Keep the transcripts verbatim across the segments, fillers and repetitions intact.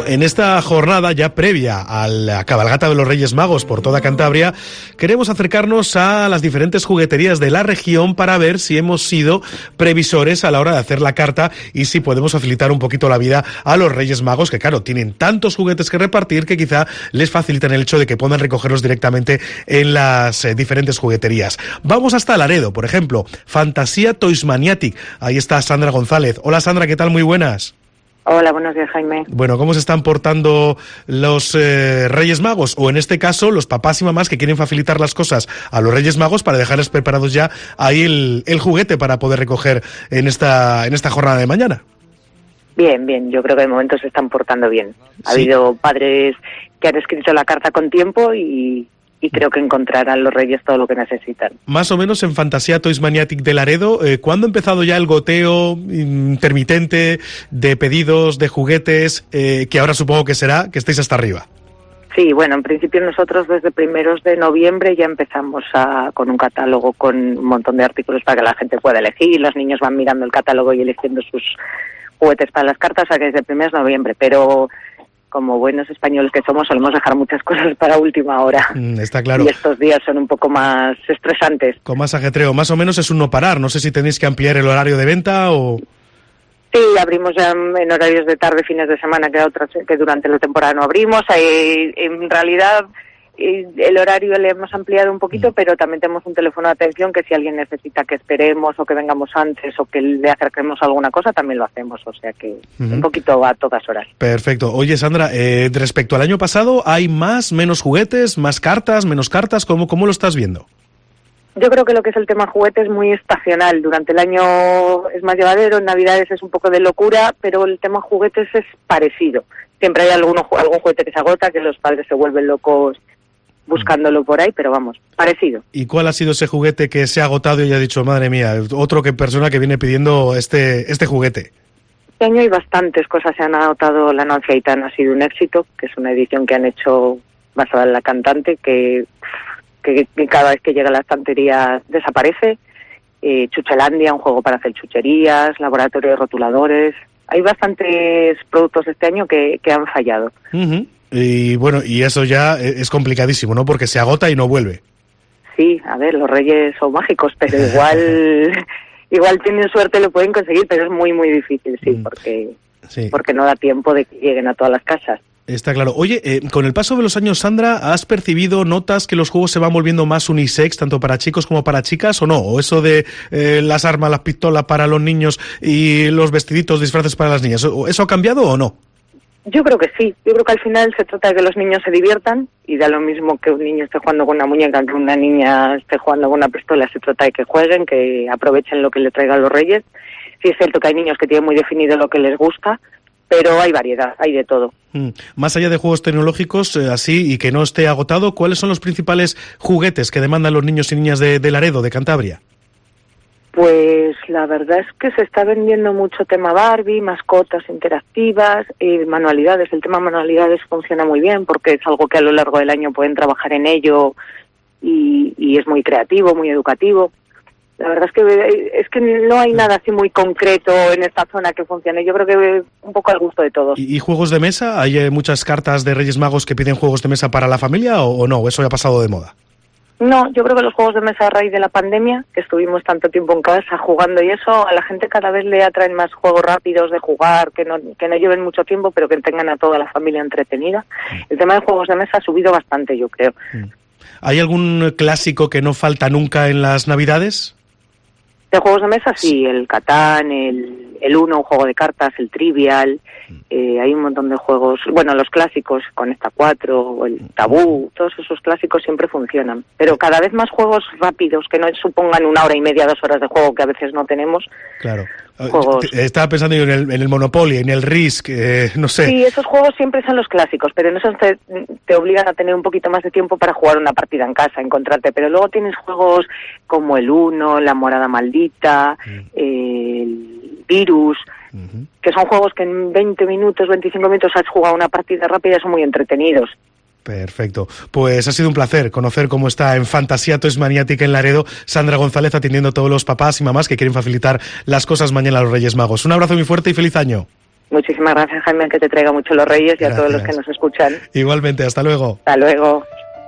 en esta jornada ya previa a la cabalgata de los Reyes Magos por toda Cantabria, queremos acercarnos a las diferentes jugueterías de la región para ver si hemos sido previsores a la hora de hacer la carta y si podemos facilitar un poquito la vida a los Reyes Magos, que claro, tienen tantos juguetes que repartir que quizá les facilitan el hecho de que puedan recogerlos directamente en las eh, diferentes jugueterías. Vamos hasta Laredo, por ejemplo, Fantasía Toys Maniatic. Ahí está Sandra González. Hola Sandra, ¿qué tal? Muy buenas. Hola, buenos días, Jaime. Bueno, ¿cómo se están portando los eh, Reyes Magos? O en este caso, los papás y mamás que quieren facilitar las cosas a los Reyes Magos para dejarles preparados ya ahí el, el juguete para poder recoger en esta, en esta jornada de mañana. Bien, bien. Yo creo que de momento se están portando bien. Ha ¿Sí? habido padres que han escrito la carta con tiempo y... y creo que encontrarán los Reyes todo lo que necesitan. Más o menos en Fantasía Toys Maniatic de Laredo, eh, ¿cuándo ha empezado ya el goteo intermitente de pedidos, de juguetes, eh, que ahora supongo que será que estéis hasta arriba? Sí, bueno, en principio nosotros desde primeros de noviembre ya empezamos a, con un catálogo con un montón de artículos para que la gente pueda elegir, los niños van mirando el catálogo y eligiendo sus juguetes para las cartas, o sea que desde primeros de noviembre, pero... como buenos españoles que somos, solemos dejar muchas cosas para última hora. Mm, está claro. Y estos días son un poco más estresantes. Con más ajetreo. Más o menos es un no parar. No sé si tenéis que ampliar el horario de venta o... Sí, abrimos ya en horarios de tarde, fines de semana, que, otras, que durante la temporada no abrimos. Eh, en realidad... el horario le hemos ampliado un poquito, pero también tenemos un teléfono de atención que si alguien necesita que esperemos o que vengamos antes o que le acerquemos alguna cosa, también lo hacemos, o sea que uh-huh. un poquito a todas horas. Perfecto. Oye, Sandra, eh, respecto al año pasado, ¿hay más, menos juguetes, más cartas, menos cartas? ¿Cómo, cómo lo estás viendo? Yo creo que lo que es el tema juguete es muy estacional. Durante el año es más llevadero, en Navidades es un poco de locura, pero el tema juguetes es parecido. Siempre hay alguno, algún juguete que se agota, que los padres se vuelven locos buscándolo por ahí, pero vamos, parecido. ¿Y cuál ha sido ese juguete que se ha agotado y ha dicho, madre mía, otro que persona que viene pidiendo este este juguete? Este año hay bastantes cosas, se han agotado. La Noche Gitana ha sido un éxito, que es una edición que han hecho basada en la cantante, que, que, que cada vez que llega a la estantería desaparece. Eh, Chuchelandia, un juego para hacer chucherías, laboratorio de rotuladores. Hay bastantes productos este año que, que han fallado. Uh-huh. Y bueno, y eso ya es complicadísimo, ¿no? Porque se agota y no vuelve. Sí, a ver, los Reyes son mágicos, pero igual igual tienen suerte, lo pueden conseguir, pero es muy, muy difícil, sí, porque, sí. porque no da tiempo de que lleguen a todas las casas. Está claro. Oye, eh, con el paso de los años, Sandra, ¿has percibido, notas que los juegos se van volviendo más unisex, tanto para chicos como para chicas, o no? ¿O eso de eh, las armas, las pistolas para los niños y los vestiditos, disfraces para las niñas, ¿eso ha cambiado o no? Yo creo que sí. Yo creo que al final se trata de que los niños se diviertan y da lo mismo que un niño esté jugando con una muñeca que una niña esté jugando con una pistola. Se trata de que jueguen, que aprovechen lo que le traigan los Reyes. Sí es cierto que hay niños que tienen muy definido lo que les gusta, pero hay variedad, hay de todo. Mm. Más allá de juegos tecnológicos, eh, así, y que no esté agotado, ¿cuáles son los principales juguetes que demandan los niños y niñas de, de Laredo, de Cantabria? Pues la verdad es que se está vendiendo mucho tema Barbie, mascotas interactivas, eh, manualidades. El tema manualidades funciona muy bien porque es algo que a lo largo del año pueden trabajar en ello y, y es muy creativo, muy educativo. La verdad es que es que no hay nada así muy concreto en esta zona que funcione. Yo creo que un poco al gusto de todos. ¿Y, y juegos de mesa? ¿Hay eh, muchas cartas de Reyes Magos que piden juegos de mesa para la familia o, o no? ¿Eso ya ha pasado de moda? No, yo creo que los juegos de mesa a raíz de la pandemia, que estuvimos tanto tiempo en casa jugando y eso, a la gente cada vez le atraen más juegos rápidos de jugar, que no que no lleven mucho tiempo, pero que tengan a toda la familia entretenida. El tema de juegos de mesa ha subido bastante, yo creo. ¿Hay algún clásico que no falta nunca en las Navidades? De juegos de mesa, sí, el Catán, el, el Uno, un juego de cartas, el Trivial, eh, hay un montón de juegos, bueno, los clásicos, Conecta cuatro, el Tabú, todos esos clásicos siempre funcionan, pero cada vez más juegos rápidos, que no supongan una hora y media, dos horas de juego, que a veces no tenemos. Claro. Juegos. Estaba pensando en el, en el Monopoly, en el Risk, eh, no sé. Sí, esos juegos siempre son los clásicos, pero en esos te, te obligan a tener un poquito más de tiempo para jugar una partida en casa, encontrarte. Pero luego tienes juegos como el Uno, la Morada Maldita, mm. el Virus, uh-huh. que son juegos que en veinte minutos, veinticinco minutos has jugado una partida rápida y son muy entretenidos. Perfecto. Pues ha sido un placer conocer cómo está en Fantasía Toys Maniatic en Laredo Sandra González, atendiendo a todos los papás y mamás que quieren facilitar las cosas mañana a los Reyes Magos. Un abrazo muy fuerte y feliz año. Muchísimas gracias, Jaime, que te traiga mucho los Reyes y gracias a todos los que nos escuchan. Igualmente, hasta luego. Hasta luego.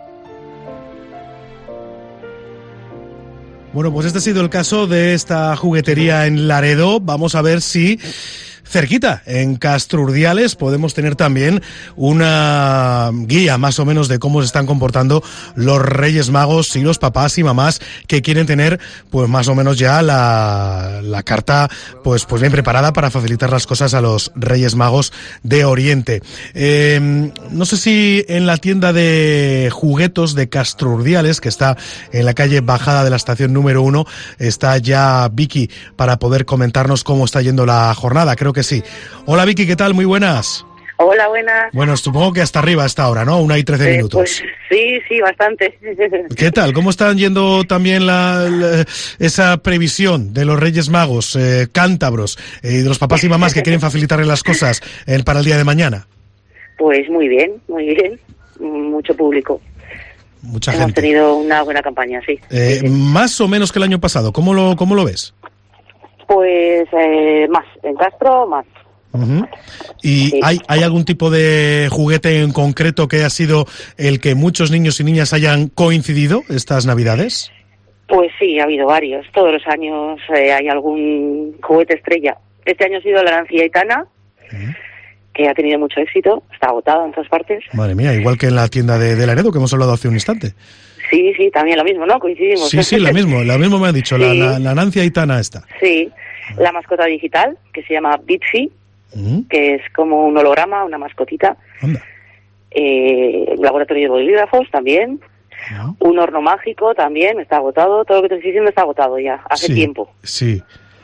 Bueno, pues este ha sido el caso de esta juguetería en Laredo. Vamos a ver si cerquita, en Castro Urdiales, podemos tener también una guía más o menos de cómo se están comportando los Reyes Magos y los papás y mamás que quieren tener pues más o menos ya la, la carta pues, pues bien preparada para facilitar las cosas a los Reyes Magos de Oriente. Eh, no sé si en la tienda de juguetos de Castro Urdiales, que está en la calle Bajada de la estación número uno, está ya Vicky para poder comentarnos cómo está yendo la jornada. Creo que sí. Hola Vicky, ¿qué tal? Muy buenas. Hola, buenas. Bueno, supongo que hasta arriba a esta hora, ¿no? Una y trece eh, minutos. Pues sí, sí, bastante. ¿Qué tal? ¿Cómo están yendo también la, la, esa previsión de los Reyes Magos, eh, cántabros, eh, y de los papás y mamás que quieren facilitarle las cosas eh, para el día de mañana? Pues muy bien, muy bien. Mucho público. Mucha Hemos gente. tenido una buena campaña, sí. Eh, sí, sí. Más o menos que el año pasado. ¿Cómo lo, cómo lo ves? Pues eh, más, en Castro más. Uh-huh. ¿Y sí. hay, hay algún tipo de juguete en concreto que haya sido el que muchos niños y niñas hayan coincidido estas Navidades? Pues sí, ha habido varios. Todos los años eh, hay algún juguete estrella. Este año ha sido la Nancy Aitana, uh-huh. que ha tenido mucho éxito, está agotado en todas partes. Madre mía, igual que en la tienda de, de Laredo que hemos hablado hace un instante. Sí, sí, también lo mismo, ¿no? Coincidimos. Sí, sí, lo mismo, lo mismo me han dicho, sí. la, la, la Nancy Aitana esta. Sí, la mascota digital, que se llama Bitsy, uh-huh. que es como un holograma, una mascotita. Anda. Eh, laboratorio de bolígrafos también. Uh-huh. Un horno mágico también, está agotado. Todo lo que te estoy diciendo está agotado ya, hace sí, tiempo. Sí.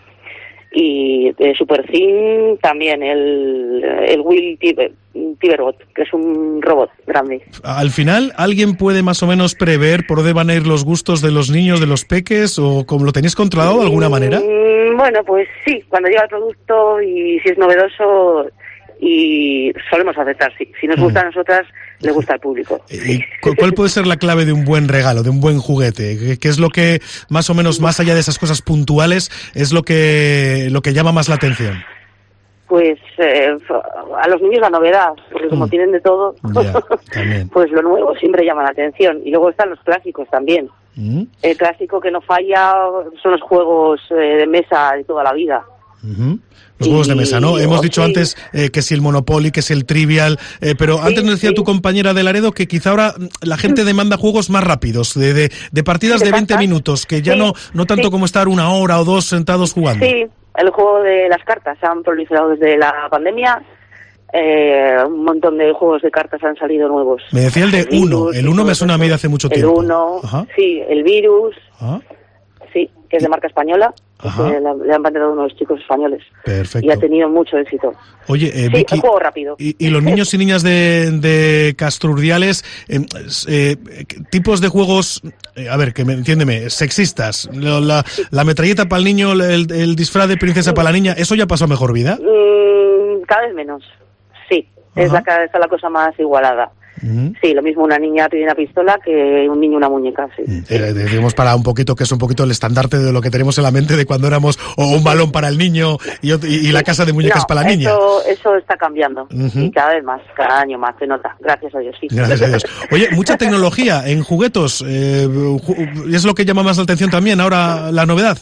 Y de Super Thin también, el, el Will Tiber, Tiberbot, que es un robot grande. Al final, ¿alguien puede más o menos prever por dónde van a ir los gustos de los niños, de los peques, o cómo lo tenéis controlado de alguna manera? Mm, bueno, pues sí, cuando llega el producto y si es novedoso, y solemos aceptar, sí. Si nos gusta a nosotras, le gusta al público. ¿Y cuál puede ser la clave de un buen regalo, de un buen juguete? ¿Qué es lo que, más o menos, más allá de esas cosas puntuales, es lo que lo que llama más la atención? Pues eh, a los niños la novedad, porque como mm. tienen de todo, ya, pues lo nuevo siempre llama la atención. Y luego están los clásicos también. Mm. El clásico que no falla son los juegos eh, de mesa de toda la vida. Uh-huh. Los juegos de mesa, ¿no? Hemos dicho sí. antes eh, que si el Monopoly, que si el Trivial, eh, pero antes sí, nos decía sí. tu compañera de Laredo que quizá ahora la gente demanda juegos más rápidos, de, de, de partidas sí, de veinte minutos, que ya sí. no no tanto sí. como estar una hora o dos sentados jugando. Sí, el juego de las cartas se han proliferado desde la pandemia. Eh, un montón de juegos de cartas han salido nuevos. Me decía el de el Uno, virus, el Uno me suena a mí de hace mucho el tiempo. El Uno, Ajá. sí, el Virus, Ajá. sí, que es de marca española. Que le han vendido unos chicos españoles. Perfecto. Y ha tenido mucho éxito. Oye, eh, sí, Vicky, un juego rápido. Y, y los niños y niñas de, de Castro Urdiales, eh, eh, tipos de juegos, eh, a ver, que me, entiéndeme, sexistas, la, sí. la metralleta para el niño, el, el disfraz de princesa sí. para la niña, ¿eso ya pasó a mejor vida? Mm, cada vez menos, sí. Ajá. Es la, cada vez la cosa más igualada. Uh-huh. Sí, lo mismo una niña tiene una pistola que un niño una muñeca, sí. Eh, decimos para un poquito que es un poquito el estandarte de lo que tenemos en la mente de cuando éramos o un balón para el niño y, y, y la casa de muñecas no, para la niña. Eso, eso está cambiando uh-huh. y cada vez más, cada año más se nota, gracias a Dios, sí. Gracias a Dios. Oye, mucha tecnología en juguetos, eh, ¿es lo que llama más la atención también ahora la novedad?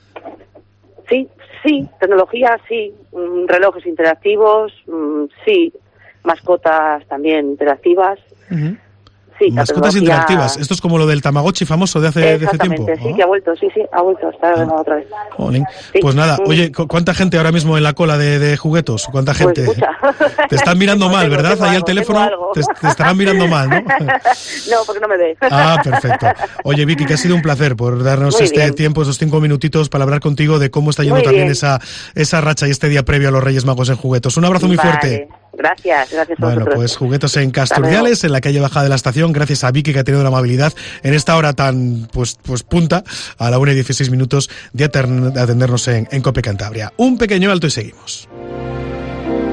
Sí, sí, tecnología, sí, relojes interactivos, sí. Mascotas también interactivas. Uh-huh. Sí, mascotas tecnología... interactivas. Esto es como lo del Tamagotchi famoso de hace, de hace tiempo. Sí, ¿oh? que ha vuelto, sí, sí, ha vuelto, está ah. otra vez. Sí. Pues nada, oye, ¿cuánta gente ahora mismo en la cola de, de juguetos? ¿Cuánta gente? Pues mucha. Te están mirando mal, tengo, ¿verdad? tengo Ahí algo, al teléfono te, te estarán mirando mal, ¿no? No, porque no me ve. Ah, perfecto. Oye, Vicky, que ha sido un placer por darnos Muy este bien. tiempo, esos cinco minutitos para hablar contigo de cómo está yendo muy también bien. esa esa racha y este día previo a los Reyes Magos en juguetos. Un abrazo muy vale. fuerte. Gracias, gracias a Bueno, vosotros. pues juguetos en Castro Urdiales, en la calle Bajada de la Estación, gracias a Vicky que ha tenido la amabilidad en esta hora tan pues pues punta, a la una y dieciséis minutos, de atendernos en, en Cope Cantabria. Un pequeño alto y seguimos.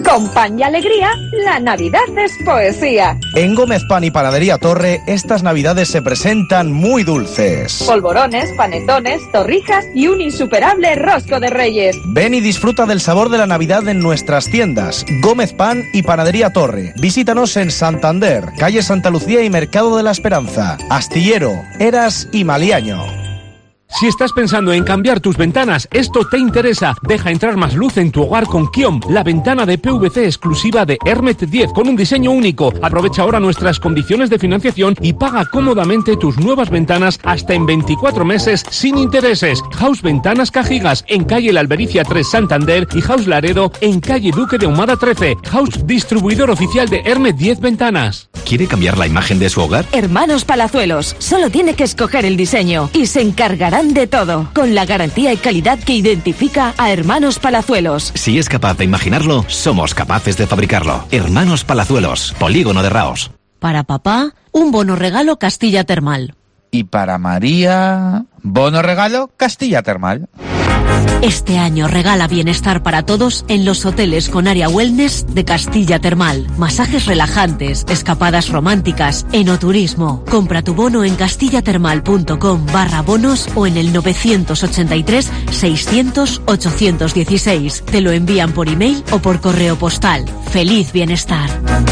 Con pan y alegría, la Navidad es poesía. En Gómez Pan y Panadería Torre, estas Navidades se presentan muy dulces. Polvorones, panetones, torrijas y un insuperable rosco de Reyes. Ven y disfruta del sabor de la Navidad en nuestras tiendas. Gómez Pan y Panadería Torre. Visítanos en Santander, calle Santa Lucía y Mercado de la Esperanza. Astillero, Eras y Maliaño. Si estás pensando en cambiar tus ventanas, esto te interesa. Deja entrar más luz en tu hogar con Kiom, la ventana de P V C exclusiva de Hermet diez con un diseño único. Aprovecha ahora nuestras condiciones de financiación y paga cómodamente tus nuevas ventanas hasta en veinticuatro meses sin intereses. House Ventanas Cajigas en calle La Albericia tres Santander y House Laredo en calle Duque de Ahumada trece. House distribuidor oficial de Hermet diez Ventanas. ¿Quiere cambiar la imagen de su hogar? Hermanos Palazuelos, solo tiene que escoger el diseño y se encargarán de todo, con la garantía y calidad que identifica a Hermanos Palazuelos. Si es capaz de imaginarlo, somos capaces de fabricarlo. Hermanos Palazuelos, Polígono de Raos. Para papá, un bono regalo Castilla Termal. Y para María, bono regalo Castilla Termal. Este año regala bienestar para todos en los hoteles con área wellness de Castilla Termal. Masajes relajantes, escapadas románticas, enoturismo. Compra tu bono en castillatermal.com barra bonos o en el novecientos ochenta y tres seiscientos ochocientos dieciséis. Te lo envían por email o por correo postal. ¡Feliz bienestar!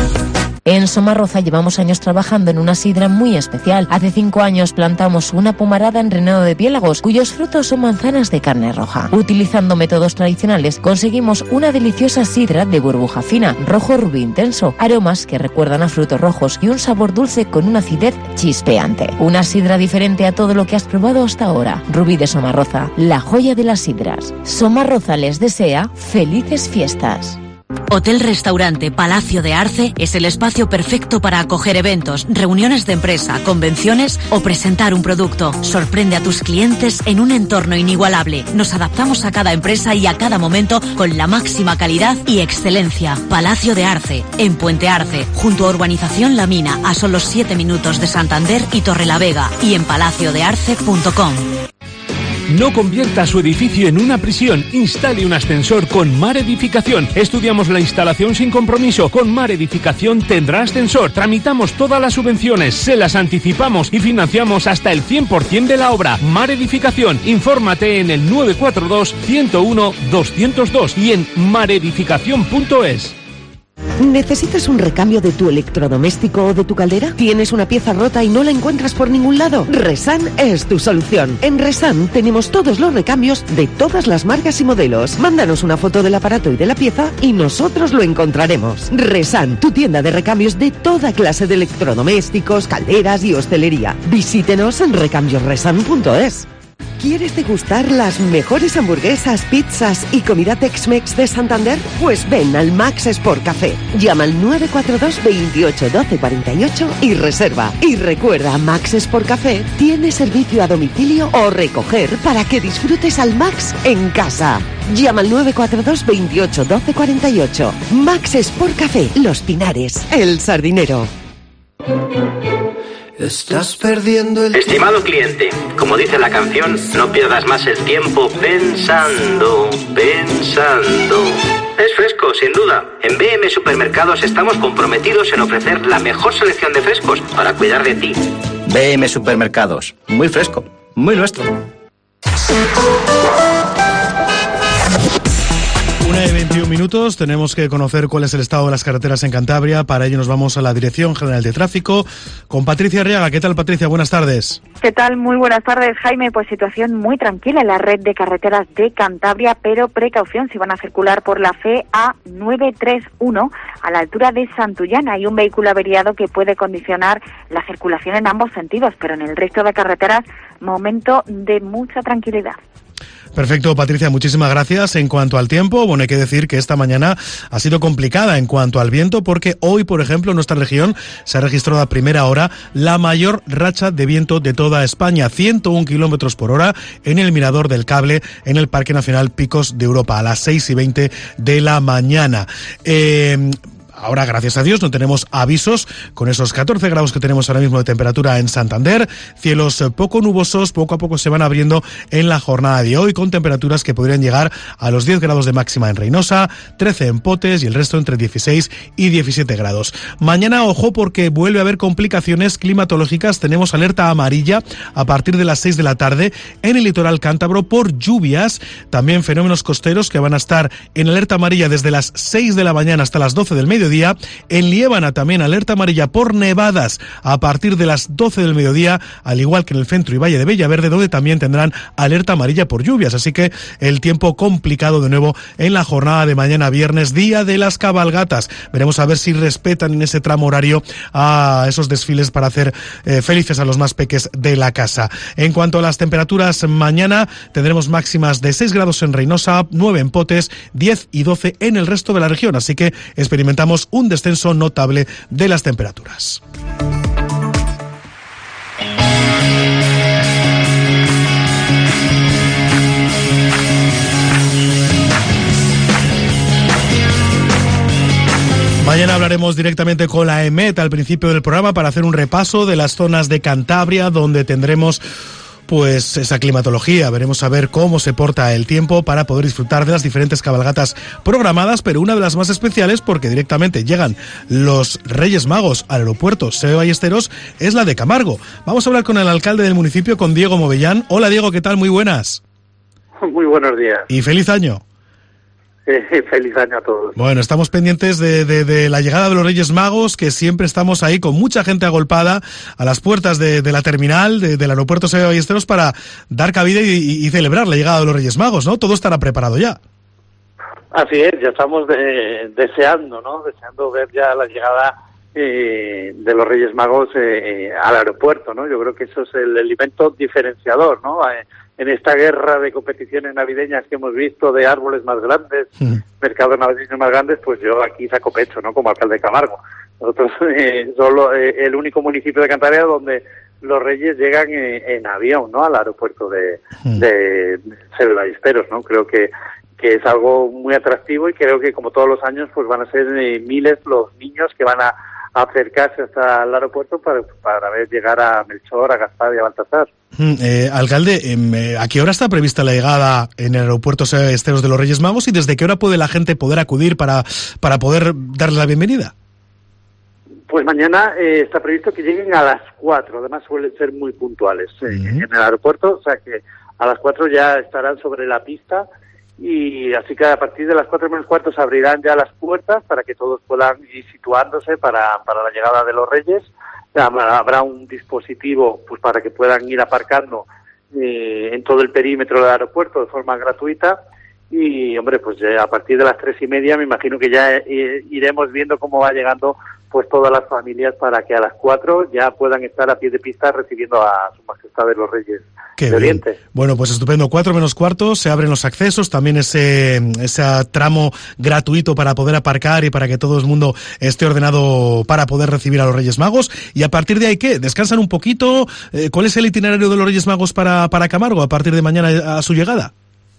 En Somarroza llevamos años trabajando en una sidra muy especial. Hace cinco años plantamos una pumarada en Renado de Piélagos, cuyos frutos son manzanas de carne roja. Utilizando métodos tradicionales, conseguimos una deliciosa sidra de burbuja fina, rojo rubí intenso, aromas que recuerdan a frutos rojos y un sabor dulce con una acidez chispeante. Una sidra diferente a todo lo que has probado hasta ahora. Rubí de Somarroza, la joya de las sidras. Somarroza les desea felices fiestas. Hotel Restaurante Palacio de Arce es el espacio perfecto para acoger eventos, reuniones de empresa, convenciones o presentar un producto. Sorprende a tus clientes en un entorno inigualable. Nos adaptamos a cada empresa y a cada momento con la máxima calidad y excelencia. Palacio de Arce, en Puente Arce, junto a Urbanización La Mina, a solo siete minutos de Santander y Torrelavega, y en palacio de arce punto com. No convierta su edificio en una prisión. Instale un ascensor con Mar Edificación. Estudiamos la instalación sin compromiso. Con Mar Edificación tendrá ascensor. Tramitamos todas las subvenciones, se las anticipamos y financiamos hasta el cien por ciento de la obra. Mar Edificación. Infórmate en el nueve cuatro dos, ciento uno, doscientos dos y en maredificación punto es. ¿Necesitas un recambio de tu electrodoméstico o de tu caldera? ¿Tienes una pieza rota y no la encuentras por ningún lado? Resan es tu solución. En Resan tenemos todos los recambios de todas las marcas y modelos. Mándanos una foto del aparato y de la pieza y nosotros lo encontraremos. Resan, tu tienda de recambios de toda clase de electrodomésticos, calderas y hostelería. Visítenos en recambios resan punto es. ¿Quieres degustar las mejores hamburguesas, pizzas y comida Tex-Mex de Santander? Pues ven al Max Sport Café. Llama al nueve cuatro dos, veintiocho, doce, cuarenta y ocho y reserva. Y recuerda, Max Sport Café tiene servicio a domicilio o recoger para que disfrutes al Max en casa. Llama al nueve cuatro dos, veintiocho, doce, cuarenta y ocho. Max Sport Café, Los Pinares, El Sardinero. Estás perdiendo el... Estimado cliente, como dice la canción, no pierdas más el tiempo pensando, pensando. Es fresco, sin duda. En B M Supermercados estamos comprometidos en ofrecer la mejor selección de frescos para cuidar de ti. B M Supermercados, muy fresco, muy nuestro. Una de veintiún minutos, tenemos que conocer cuál es el estado de las carreteras en Cantabria. Para ello nos vamos a la Dirección General de Tráfico con Patricia Arriaga. ¿Qué tal, Patricia? Buenas tardes. ¿Qué tal? Muy buenas tardes, Jaime. Pues situación muy tranquila en la red de carreteras de Cantabria, pero precaución si van a circular por la C A novecientos treinta y uno a la altura de Santullana. Hay un vehículo averiado que puede condicionar la circulación en ambos sentidos, pero en el resto de carreteras, momento de mucha tranquilidad. Perfecto, Patricia, muchísimas gracias. En cuanto al tiempo, bueno, hay que decir que esta mañana ha sido complicada en cuanto al viento, porque hoy, por ejemplo, en nuestra región se ha registrado a primera hora la mayor racha de viento de toda España, ciento uno kilómetros por hora en el Mirador del Cable, en el Parque Nacional Picos de Europa, a las seis y veinte de la mañana. Eh... ahora, gracias a Dios, no tenemos avisos con esos catorce grados que tenemos ahora mismo de temperatura en Santander. Cielos poco nubosos, poco a poco se van abriendo en la jornada de hoy, con temperaturas que podrían llegar a los diez grados de máxima en Reynosa, trece en Potes y el resto entre dieciséis y diecisiete grados. Mañana, ojo, porque vuelve a haber complicaciones climatológicas. Tenemos alerta amarilla a partir de las seis de la tarde en el litoral cántabro por lluvias. También fenómenos costeros que van a estar en alerta amarilla desde las seis de la mañana hasta las doce del mediodía. En Liébana también alerta amarilla por nevadas a partir de las doce del mediodía, al igual que en el centro y valle de Bellaverde, donde también tendrán alerta amarilla por lluvias. Así que el tiempo complicado de nuevo en la jornada de mañana viernes, día de las cabalgatas. Veremos a ver si respetan en ese tramo horario a esos desfiles para hacer eh, felices a los más peques de la casa. En cuanto a las temperaturas, mañana tendremos máximas de seis grados en Reynosa, nueve en Potes, diez y doce en el resto de la región. Así que experimentamos un descenso notable de las temperaturas. Mañana hablaremos directamente con la EMET al principio del programa para hacer un repaso de las zonas de Cantabria donde tendremos pues esa climatología. Veremos a ver cómo se porta el tiempo para poder disfrutar de las diferentes cabalgatas programadas, pero una de las más especiales, porque directamente llegan los Reyes Magos al aeropuerto Seve Ballesteros, es la de Camargo. Vamos a hablar con el alcalde del municipio, con Diego Movellán. Hola Diego, ¿qué tal? Muy buenas. Muy buenos días. Y feliz año. Eh, feliz año a todos. Bueno, estamos pendientes de, de, de la llegada de los Reyes Magos, que siempre estamos ahí con mucha gente agolpada a las puertas de, de la terminal de, del aeropuerto Seve Ballesteros para dar cabida y, y, y celebrar la llegada de los Reyes Magos, ¿no? Todo estará preparado ya. Así es, ya estamos de, deseando, ¿no? Deseando ver ya la llegada eh, de los Reyes Magos eh, al aeropuerto, ¿no? Yo creo que eso es el elemento diferenciador, ¿no? Eh, en esta guerra de competiciones navideñas que hemos visto, de árboles más grandes, mm. mercados navideños más grandes, pues yo aquí saco pecho, ¿no? Como alcalde de Camargo. Nosotros eh, solo eh, el único municipio de Cantabria donde los Reyes llegan en, en avión, ¿no? Al aeropuerto de, mm. de, de Seve Ballesteros, ¿no? Creo que que es algo muy atractivo y creo que como todos los años pues van a ser eh, miles los niños que van a acercarse hasta el aeropuerto para, para ver llegar a Melchor, a Gaspar y a Baltasar. Mm, eh, alcalde, eh, ¿a qué hora está prevista la llegada en el aeropuerto Seve Ballesteros de los Reyes Magos y desde qué hora puede la gente poder acudir para, para poder darle la bienvenida? Pues mañana eh, está previsto que lleguen a las cuatro, además suelen ser muy puntuales eh, uh-huh. en el aeropuerto, o sea que a las cuatro ya estarán sobre la pista. Y así que a partir de las cuatro menos cuarto se abrirán ya las puertas para que todos puedan ir situándose para, para la llegada de los Reyes. Habrá un dispositivo pues para que puedan ir aparcando eh, en todo el perímetro del aeropuerto de forma gratuita. Y, hombre, pues ya a partir de las tres y media me imagino que ya eh, iremos viendo cómo va llegando pues todas las familias para que a las cuatro ya puedan estar a pie de pista recibiendo a su majestad de los Reyes Qué de Oriente. Bien. Bueno, pues estupendo. Cuatro menos cuarto, se abren los accesos, también ese, ese tramo gratuito para poder aparcar y para que todo el mundo esté ordenado para poder recibir a los Reyes Magos. Y a partir de ahí, ¿qué? ¿Descansan un poquito? Eh, ¿Cuál es el itinerario de los Reyes Magos para, para Camargo a partir de mañana a su llegada?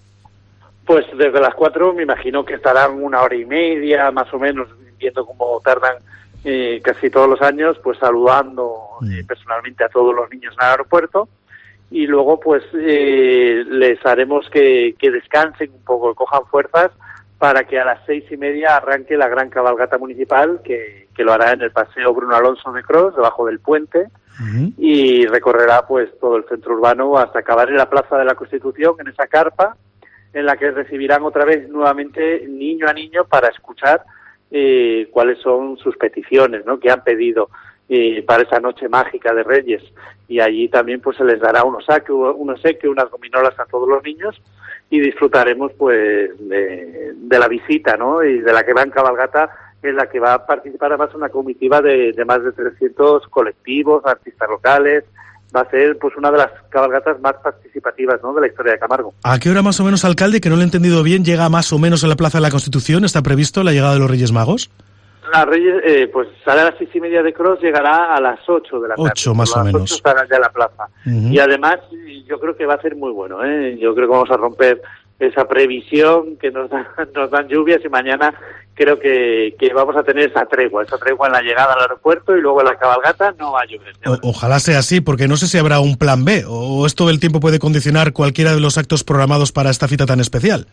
Pues desde las cuatro me imagino que estarán una hora y media, más o menos, viendo cómo tardan eh, casi todos los años, pues saludando eh, personalmente a todos los niños en el aeropuerto. Y luego, pues, eh, les haremos que, que descansen un poco, que cojan fuerzas para que a las seis y media arranque la gran cabalgata municipal, que, que lo hará en el Paseo Bruno Alonso de Cros, debajo del puente, uh-huh. y recorrerá, pues, todo el centro urbano hasta acabar en la Plaza de la Constitución, en esa carpa, en la que recibirán otra vez nuevamente niño a niño para escuchar eh, cuáles son sus peticiones, ¿no? Que han pedido eh, para esa noche mágica de Reyes. Y allí también pues se les dará un obsequio, un obsequio, unas gominolas a todos los niños y disfrutaremos pues de, de la visita, ¿no? Y de la gran cabalgata en la que va a participar además una comitiva de, de más de trescientos colectivos, artistas locales. Va a ser pues una de las cabalgatas más participativas, ¿no?, de la historia de Camargo. ¿A qué hora más o menos, alcalde, que no lo he entendido bien, llega más o menos a la Plaza de la Constitución? ¿Está previsto la llegada de los Reyes Magos? La Reyes, eh, pues sale a las seis y media de Cros, llegará a las ocho de la tarde. Ocho más o menos. A las ocho estará ya en la plaza. Uh-huh. Y además yo creo que va a ser muy bueno, ¿eh? Yo creo que vamos a romper esa previsión que nos, da, nos dan lluvias y mañana creo que, que vamos a tener esa tregua, esa tregua en la llegada al aeropuerto y luego en la cabalgata no va a llover. O, ojalá sea así, porque no sé si habrá un plan B, o esto del tiempo puede condicionar cualquiera de los actos programados para esta cita tan especial.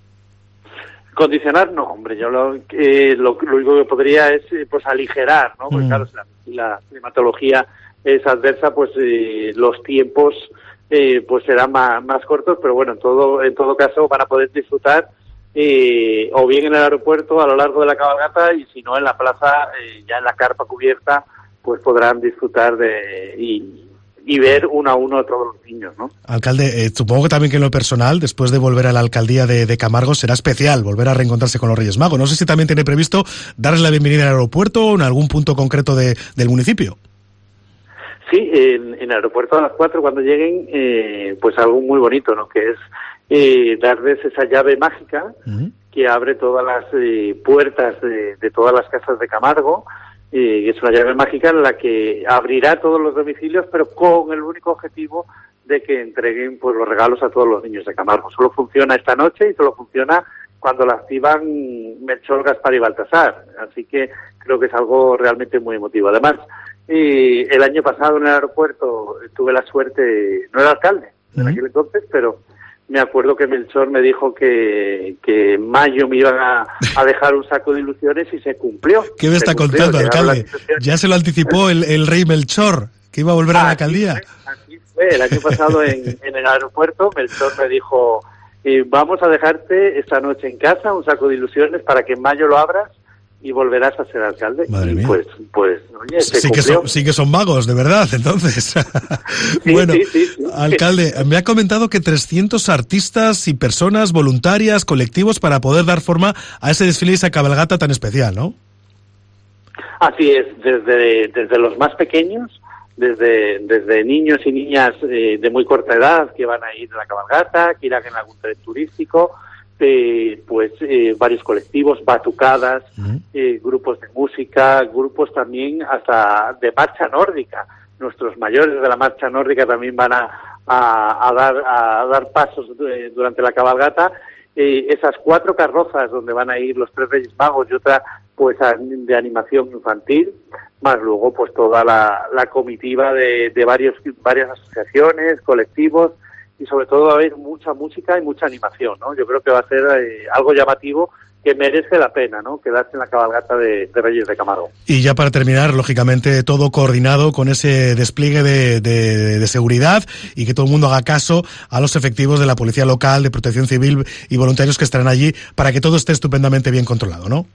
Condicionar, no, hombre, yo lo, eh, lo, lo único que podría es pues aligerar, ¿no? Porque mm. claro, si la, si la climatología es adversa, pues eh, los tiempos eh, pues serán más, más cortos, pero bueno, en todo en todo caso van a poder disfrutar eh, o bien en el aeropuerto a lo largo de la cabalgata y si no en la plaza, eh, ya en la carpa cubierta, pues podrán disfrutar de y, y ver uno a uno a todos los niños, ¿no? Alcalde, eh, supongo que también que en lo personal, después de volver a la alcaldía de, de Camargo, será especial volver a reencontrarse con los Reyes Magos. No sé si también tiene previsto darles la bienvenida al aeropuerto o en algún punto concreto de, del municipio. Sí, en, en el aeropuerto a las cuatro cuando lleguen, eh, pues algo muy bonito, ¿no? Que es eh, darles esa llave mágica uh-huh. que abre todas las eh, puertas de, de todas las casas de Camargo. Eh, es una llave mágica en la que abrirá todos los domicilios, pero con el único objetivo de que entreguen pues los regalos a todos los niños de Camargo. Solo funciona esta noche y solo funciona cuando la activan Melchor, Gaspar y Baltasar. Así que creo que es algo realmente muy emotivo. Además, eh, el año pasado en el aeropuerto tuve la suerte, no era alcalde en aquel entonces, pero me acuerdo que Melchor me dijo que, que en mayo me iban a, a dejar un saco de ilusiones y se cumplió. ¿Qué me está cumplió, contando, alcalde? Ya se lo anticipó el, el rey Melchor, que iba a volver a la alcaldía. Fue, así fue, el año pasado en, en el aeropuerto Melchor me dijo, eh, vamos a dejarte esta noche en casa un saco de ilusiones para que en mayo lo abras y volverás a ser alcalde. Madre y mía. Pues, pues, oye, se sí, que son, sí que son magos, de verdad, entonces. Sí, bueno, sí, sí, sí. Alcalde, me ha comentado que trescientos artistas y personas voluntarias, colectivos, para poder dar forma a ese desfile y esa cabalgata tan especial, ¿no? Así es, desde, desde los más pequeños, desde, desde niños y niñas eh, de muy corta edad que van a ir a la cabalgata, que irán en algún tren turístico, Eh, pues eh, varios colectivos, batucadas, uh-huh. eh, grupos de música, grupos también hasta de marcha nórdica. Nuestros mayores de la marcha nórdica también van a, a, a dar a dar pasos de, durante la cabalgata. Eh, esas cuatro carrozas donde van a ir los tres Reyes Magos y otra pues a, de animación infantil, más luego pues toda la, la comitiva de, de varios varias asociaciones, colectivos, y sobre todo va a haber mucha música y mucha animación, ¿no? Yo creo que va a ser eh, algo llamativo que merece la pena, ¿no? Quedarse en la cabalgata de, de Reyes de Camargo. Y ya para terminar, lógicamente, todo coordinado con ese despliegue de, de, de seguridad y que todo el mundo haga caso a los efectivos de la Policía Local, de Protección Civil y voluntarios que estarán allí para que todo esté estupendamente bien controlado, ¿no?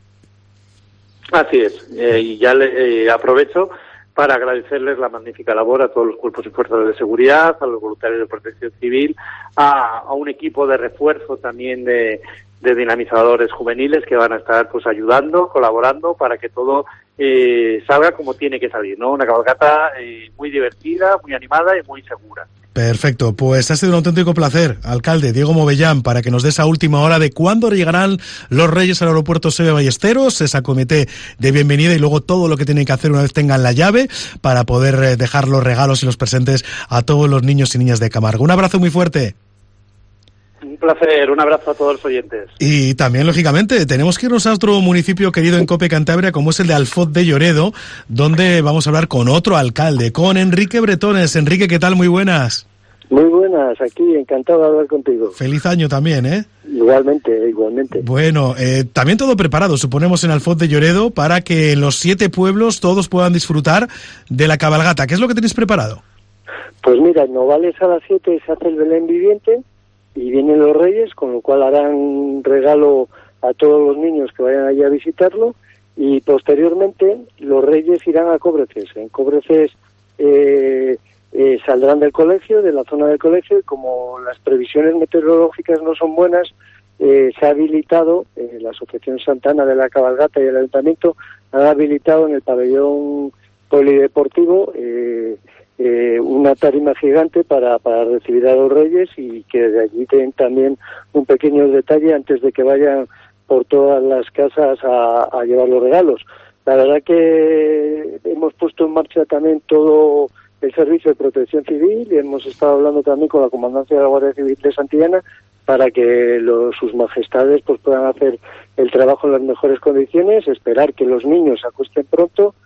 Así es. Eh, y ya le eh, aprovecho para agradecerles la magnífica labor a todos los cuerpos y fuerzas de seguridad, a los voluntarios de Protección Civil, a, a un equipo de refuerzo también de, de dinamizadores juveniles que van a estar pues ayudando, colaborando para que todo eh, salga como tiene que salir, ¿no? Una cabalgata eh, muy divertida, muy animada y muy segura. Perfecto, pues ha sido un auténtico placer, alcalde Diego Movellán, para que nos dé esa última hora de cuándo llegarán los Reyes al aeropuerto Seve Ballesteros, esa comité de bienvenida y luego todo lo que tienen que hacer una vez tengan la llave para poder dejar los regalos y los presentes a todos los niños y niñas de Camargo. Un abrazo muy fuerte. Un placer, un abrazo a todos los oyentes. Y también, lógicamente, tenemos que irnos a otro municipio querido en Cope Cantabria, como es el de Alfoz de Lloredo, donde vamos a hablar con otro alcalde, con Enrique Bretones. Enrique, ¿qué tal? Muy buenas. Muy buenas, aquí, encantado de hablar contigo. Feliz año también, ¿eh? Igualmente, igualmente. Bueno, eh, también todo preparado, suponemos, en Alfoz de Lloredo, para que en los siete pueblos todos puedan disfrutar de la cabalgata. ¿Qué es lo que tenéis preparado? Pues mira, en Novales a las siete se hace el Belén viviente y vienen los Reyes, con lo cual harán un regalo a todos los niños que vayan allí a visitarlo, y posteriormente los Reyes irán a Cobreces. En Cobreces eh, eh, saldrán del colegio, de la zona del colegio, y como las previsiones meteorológicas no son buenas, eh, se ha habilitado, eh, la Asociación Santana de la Cabalgata y el Ayuntamiento han habilitado en el pabellón polideportivo eh, Eh, una tarima gigante para, para recibir a los Reyes, y que de allí den también un pequeño detalle antes de que vayan por todas las casas a, a llevar los regalos. La verdad que hemos puesto en marcha también todo el servicio de Protección Civil y hemos estado hablando también con la Comandancia de la Guardia Civil de Santillana para que los, sus majestades pues puedan hacer el trabajo en las mejores condiciones, esperar que los niños se acuesten pronto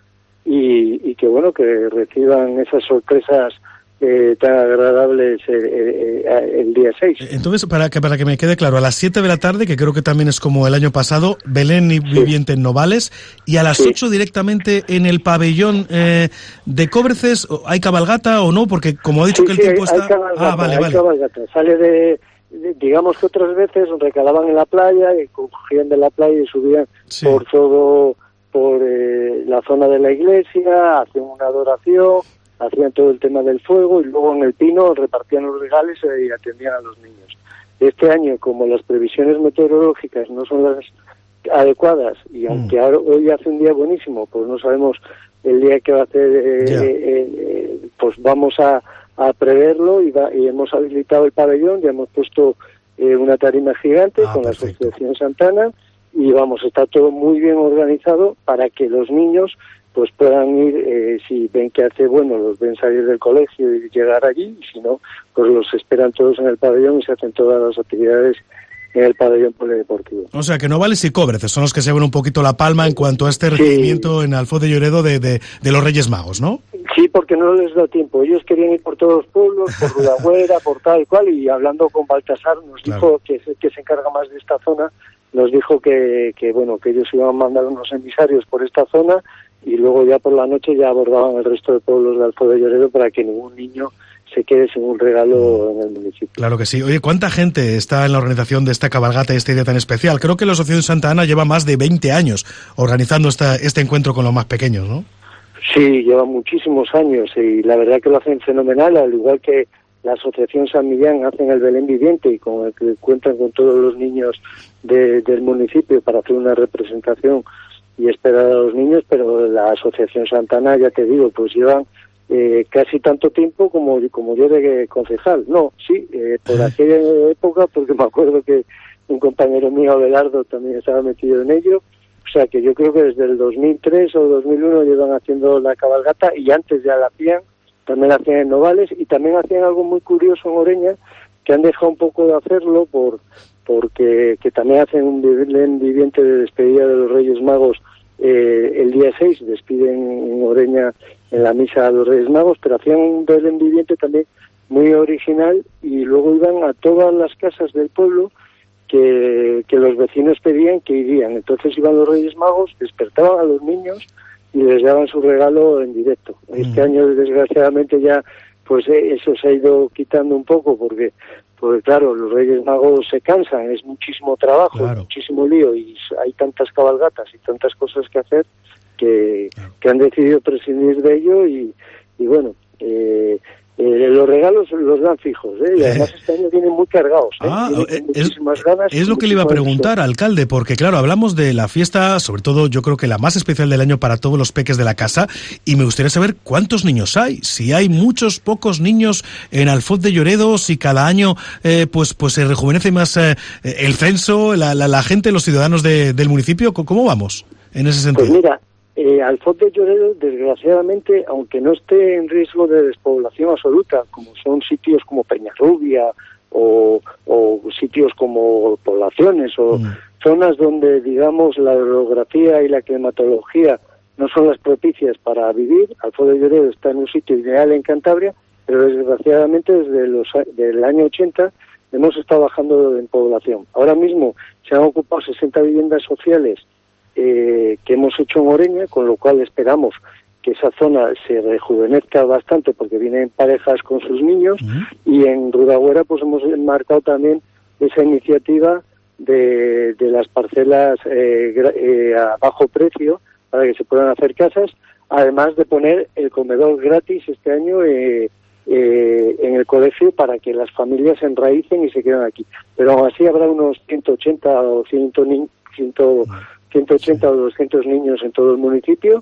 y, y que bueno que reciban esas sorpresas eh, tan agradables eh, eh, el día seis. Entonces, para que para que me quede claro, a las siete de la tarde, que creo que también es como el año pasado, Belén y Viviente en Novales, y a las sí. ocho directamente en el pabellón eh, de Cóbreces, ¿hay cabalgata o no? Porque como ha dicho sí, que el sí, tiempo hay, está... Hay cabalgata, ah, vale, hay vale. cabalgata. Sale de, de, digamos que otras veces recalaban en la playa, y cogían de la playa y subían sí. por todo, por eh, la zona de la iglesia, hacían una adoración, hacían todo el tema del fuego y luego en el Pino repartían los regalos y atendían a los niños. Este año, como las previsiones meteorológicas no son las adecuadas y aunque mm. ahora, hoy hace un día buenísimo, pues no sabemos el día que va a hacer, eh, yeah. eh, eh, pues vamos a, a preverlo y, va, y hemos habilitado el pabellón, ya hemos puesto eh, una tarima gigante ah, con perfecto. la Asociación Santana y vamos, está todo muy bien organizado para que los niños pues puedan ir, eh, si ven que hace bueno, los ven salir del colegio y llegar allí, y si no, pues los esperan todos en el pabellón y se hacen todas las actividades en el pabellón polideportivo. O sea, que Novales y Cóbreces son los que se llevan un poquito la palma en cuanto a este recibimiento sí. en Alfoz de Lloredo de, de, de los Reyes Magos, ¿no? Sí, porque no les da tiempo. Ellos querían ir por todos los pueblos, por Rudagüera, por tal y cual, y hablando con Baltasar nos claro. dijo, que es el que se encarga más de esta zona, nos dijo que, que bueno, que ellos iban a mandar unos emisarios por esta zona y luego ya por la noche ya abordaban el resto de pueblos de Alfoz de Lloredo para que ningún niño se quede sin un regalo en el municipio. Claro que sí. Oye, ¿cuánta gente está en la organización de esta cabalgata y este día tan especial? Creo que la Asociación Santa Ana lleva más de veinte años organizando esta, este encuentro con los más pequeños, ¿no? Sí, lleva muchísimos años y la verdad que lo hacen fenomenal, al igual que la Asociación San Millán hacen el Belén Viviente y con el que cuentan con todos los niños de, del municipio para hacer una representación y esperar a los niños, pero la Asociación Santana, ya te digo, pues llevan eh, casi tanto tiempo como, como yo de concejal. No, sí, eh, por aquella época, porque me acuerdo que un compañero mío, Abelardo, también estaba metido en ello. O sea que yo creo que desde el dos mil tres o dos mil uno llevan haciendo la cabalgata y antes ya la hacían, también la hacían en Novales y también hacían algo muy curioso en Oreña, que han dejado un poco de hacerlo por porque que también hacen un Belén Viviente de despedida de los Reyes Magos eh, el día seis, despiden en Oreña en la misa a los Reyes Magos, pero hacían un Belén Viviente también muy original y luego iban a todas las casas del pueblo que, que los vecinos pedían que irían. Entonces iban los Reyes Magos, despertaban a los niños y les daban su regalo en directo. Este mm. año, desgraciadamente, ya pues eh, eso se ha ido quitando un poco porque Porque claro, los Reyes Magos se cansan, es muchísimo trabajo, claro. muchísimo lío y hay tantas cabalgatas y tantas cosas que hacer que, claro. que han decidido prescindir de ello y, y bueno, eh, eh, los regalos los dan fijos, ¿eh? Y además este año vienen muy cargados, ¿eh? Ah, es, muchísimas ganas. Es lo que le iba a preguntar, alcalde, porque claro, hablamos de la fiesta, sobre todo yo creo que la más especial del año para todos los peques de la casa, y me gustaría saber cuántos niños hay, si hay muchos, pocos niños en Alfoz de Lloredo, si cada año eh, pues pues se rejuvenece más eh, el censo, la, la, la gente, los ciudadanos de, del municipio, ¿cómo vamos en ese sentido? Pues mira, Eh, Alfoz de Lloredo, desgraciadamente, aunque no esté en riesgo de despoblación absoluta, como son sitios como Peñarrubia o, o sitios como poblaciones o mm. zonas donde, digamos, la orografía y la climatología no son las propicias para vivir, Alfoz de Lloredo está en un sitio ideal en Cantabria, pero desgraciadamente desde los del año ochenta hemos estado bajando en población. Ahora mismo se han ocupado sesenta viviendas sociales Eh, que hemos hecho en Oreña, con lo cual esperamos que esa zona se rejuvenezca bastante porque vienen parejas con sus niños uh-huh. y en Rudagüera pues hemos marcado también esa iniciativa de, de las parcelas eh, eh, a bajo precio para que se puedan hacer casas, además de poner el comedor gratis este año eh, eh, en el colegio para que las familias se enraícen y se queden aquí. Pero aún así habrá unos ciento ochenta o cien, ciento ciento ochenta o doscientos niños en todo el municipio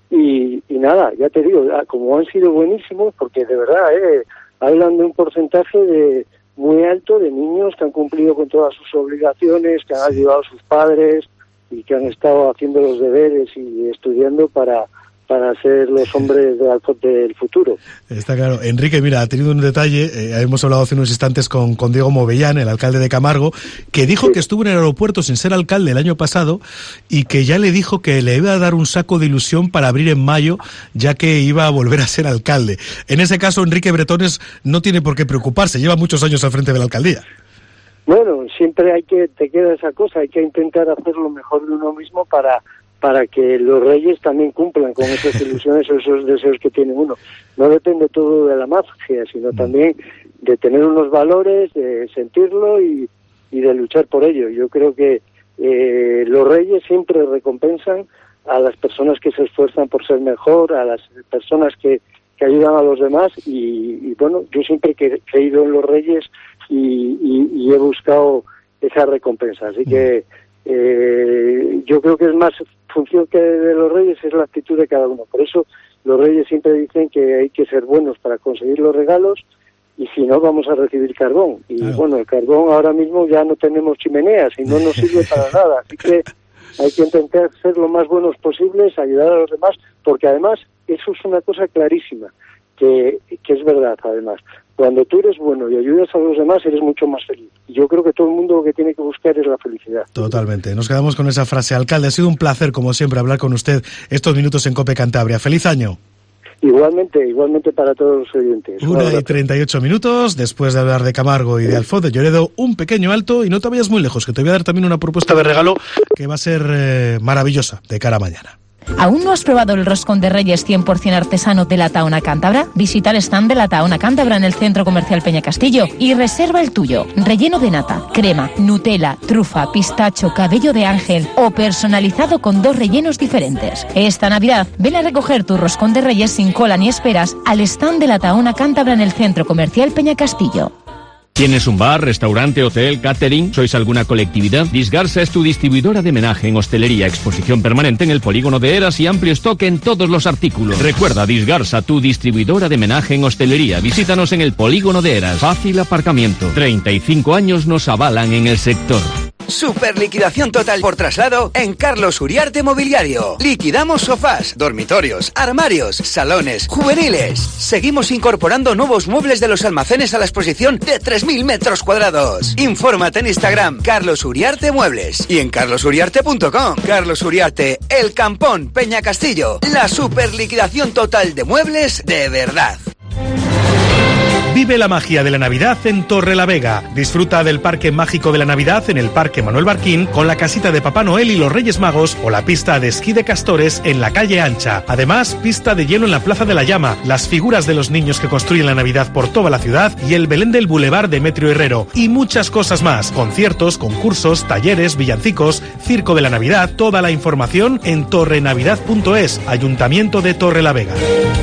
y, y nada, ya te digo, como han sido buenísimos, porque de verdad, eh, hablan de un porcentaje de muy alto de niños que han cumplido con todas sus obligaciones, que han ayudado a sus padres y que han estado haciendo los deberes y estudiando para, para ser los hombres de, del futuro. Está claro. Enrique, mira, ha tenido un detalle, eh, hemos hablado hace unos instantes con, con Diego Movellán, el alcalde de Camargo, que dijo sí. que estuvo en el aeropuerto sin ser alcalde el año pasado y que ya le dijo que le iba a dar un saco de ilusión para abrir en mayo, ya que iba a volver a ser alcalde. En ese caso, Enrique Bretones no tiene por qué preocuparse, lleva muchos años al frente de la alcaldía. Bueno, siempre hay que, te queda esa cosa, hay que intentar hacer lo mejor de uno mismo para para que los reyes también cumplan con esas ilusiones o esos deseos que tiene uno. No depende todo de la magia, sino también de tener unos valores, de sentirlo y, y de luchar por ello. Yo creo que eh, los reyes siempre recompensan a las personas que se esfuerzan por ser mejor, a las personas que, que ayudan a los demás y, y bueno, yo siempre he creído en los reyes y, y, y he buscado esa recompensa. Así que eh, yo creo que es más función que de los reyes es la actitud de cada uno. Por eso los reyes siempre dicen que hay que ser buenos para conseguir los regalos y si no vamos a recibir carbón. Y claro. bueno, el carbón ahora mismo ya no tenemos chimeneas y no nos sirve para nada. Así que hay que intentar ser lo más buenos posibles, ayudar a los demás, porque además eso es una cosa clarísima, que, que es verdad además. Cuando tú eres bueno y ayudas a los demás, eres mucho más feliz. Y yo creo que todo el mundo lo que tiene que buscar es la felicidad. Totalmente. Nos quedamos con esa frase. Alcalde, ha sido un placer, como siempre, hablar con usted estos minutos en COPE Cantabria. ¡Feliz año! Igualmente, igualmente para todos los oyentes. Una y treinta y ocho minutos, después de hablar de Camargo y de Alfoz de Lloredo, un pequeño alto, y no te vayas muy lejos, que te voy a dar también una propuesta de regalo que va a ser eh, maravillosa de cara a mañana. ¿Aún no has probado el roscón de Reyes cien por ciento artesano de la Tahona Cántabra? Visita el stand de la Tahona Cántabra en el Centro Comercial Peña Castillo y reserva el tuyo. Relleno de nata, crema, Nutella, trufa, pistacho, cabello de ángel o personalizado con dos rellenos diferentes. Esta Navidad, ven a recoger tu roscón de Reyes sin cola ni esperas al stand de la Tahona Cántabra en el Centro Comercial Peña Castillo. ¿Tienes un bar, restaurante, hotel, catering? ¿Sois alguna colectividad? Disgarsa es tu distribuidora de menaje en hostelería, exposición permanente en el polígono de Eras y amplio stock en todos los artículos. Recuerda, Disgarsa, tu distribuidora de menaje en hostelería. Visítanos en el polígono de Eras. Fácil aparcamiento. treinta y cinco años nos avalan en el sector. Super liquidación total por traslado en Carlos Uriarte Mobiliario. Liquidamos sofás, dormitorios, armarios, salones, juveniles. Seguimos incorporando nuevos muebles de los almacenes a la exposición de tres mil metros cuadrados. Infórmate en Instagram Carlos Uriarte Muebles y en carlos uriarte punto com. Carlos Uriarte, El Campón, Peña Castillo. La super liquidación total de muebles de verdad. Vive la magia de la Navidad en Torrelavega. Disfruta del Parque Mágico de la Navidad en el Parque Manuel Barquín con la casita de Papá Noel y los Reyes Magos o la pista de esquí de Castores en la calle Ancha. Además, pista de hielo en la Plaza de la Llama, las figuras de los niños que construyen la Navidad por toda la ciudad y el Belén del Boulevard Demetrio Herrero. Y muchas cosas más. Conciertos, concursos, talleres, villancicos, Circo de la Navidad. Toda la información en torrenavidad punto es. Ayuntamiento de Torrelavega.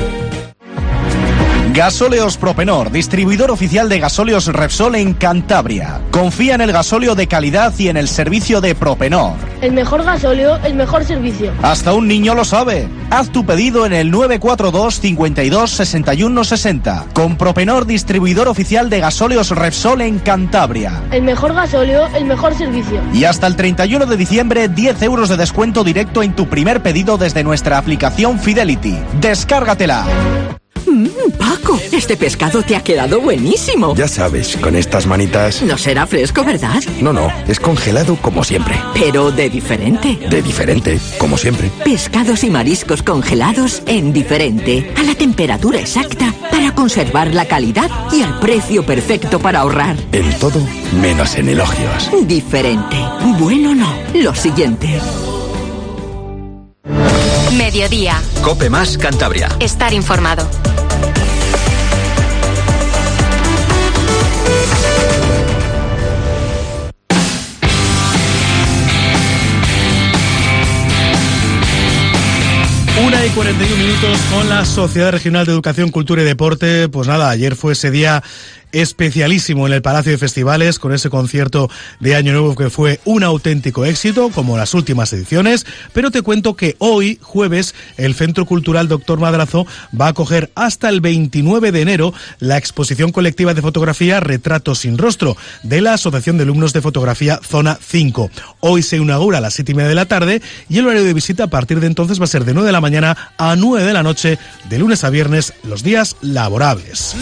Gasóleos Propenor, distribuidor oficial de gasóleos Repsol en Cantabria. Confía en el gasóleo de calidad y en el servicio de Propenor. El mejor gasóleo, el mejor servicio. Hasta un niño lo sabe. Haz tu pedido en el nueve cuatro dos, cincuenta y dos, sesenta y uno sesenta. Con Propenor, distribuidor oficial de gasóleos Repsol en Cantabria. El mejor gasóleo, el mejor servicio. Y hasta el treinta y uno de diciembre, diez euros de descuento directo en tu primer pedido desde nuestra aplicación Fidelity. Descárgatela. Mmm, Paco, este pescado te ha quedado buenísimo. Ya sabes, con estas manitas... No será fresco, ¿verdad? No, no, es congelado como siempre. Pero de diferente. De diferente, como siempre. Pescados y mariscos congelados en diferente. A la temperatura exacta para conservar la calidad y al precio perfecto para ahorrar. En todo, menos en elogios. Diferente. Bueno, no. Lo siguiente. Mediodía. Cope Más Cantabria. Estar informado. Una y cuarenta y un minutos con la Sociedad Regional de Educación, Cultura y Deporte. Pues nada, ayer fue ese día especialísimo en el Palacio de Festivales con ese concierto de Año Nuevo que fue un auténtico éxito, como las últimas ediciones, pero te cuento que hoy, jueves, el Centro Cultural Doctor Madrazo va a acoger hasta el veintinueve de enero la exposición colectiva de fotografía Retratos sin rostro de la Asociación de Alumnos de Fotografía Zona cinco. Hoy se inaugura a las siete y media de la tarde y el horario de visita a partir de entonces va a ser de nueve de la mañana a nueve de la noche, de lunes a viernes, los días laborables.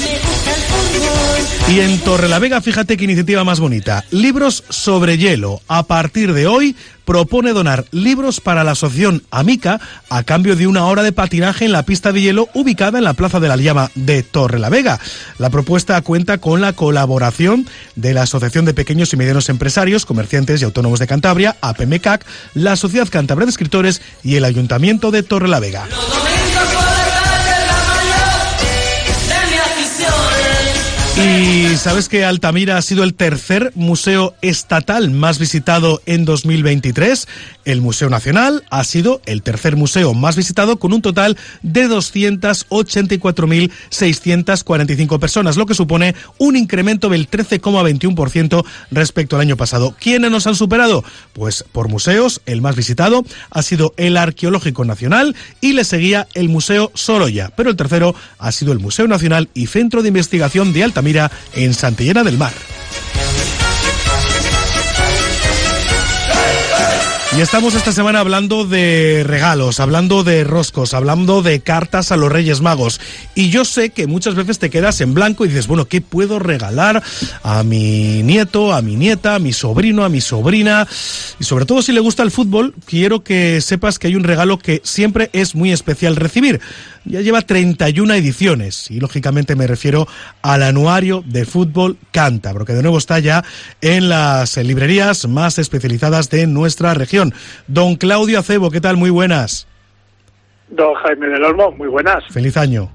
Y en Torrelavega, fíjate qué iniciativa más bonita. Libros sobre hielo. A partir de hoy propone donar libros para la asociación Amica a cambio de una hora de patinaje en la pista de hielo ubicada en la Plaza de la Llama de Torrelavega. La propuesta cuenta con la colaboración de la Asociación de Pequeños y Medianos Empresarios, Comerciantes y Autónomos de Cantabria, A P M C A C, la Sociedad Cántabra de Escritores y el Ayuntamiento de Torrelavega. Y sabes que Altamira ha sido el tercer museo estatal más visitado en dos mil veintitrés. El Museo Nacional ha sido el tercer museo más visitado con un total de doscientas ochenta y cuatro mil seiscientas cuarenta y cinco personas, lo que supone un incremento del trece coma veintiuno por ciento respecto al año pasado. ¿Quiénes nos han superado? Pues por museos, el más visitado ha sido el Arqueológico Nacional y le seguía el Museo Sorolla, pero el tercero ha sido el Museo Nacional y Centro de Investigación de Altamira en Santillana del Mar. Y estamos esta semana hablando de regalos, hablando de roscos, hablando de cartas a los Reyes Magos. Y yo sé que muchas veces te quedas en blanco y dices, bueno, ¿qué puedo regalar a mi nieto, a mi nieta, a mi sobrino, a mi sobrina? Y sobre todo si le gusta el fútbol, quiero que sepas que hay un regalo que siempre es muy especial recibir. Ya lleva treinta y una ediciones y lógicamente me refiero al Anuario de Fútbol Cántabro, que de nuevo está ya en las librerías más especializadas de nuestra región. Don Claudio Acebo, ¿qué tal? Muy buenas. Don Jaime del Olmo, muy buenas. Feliz año.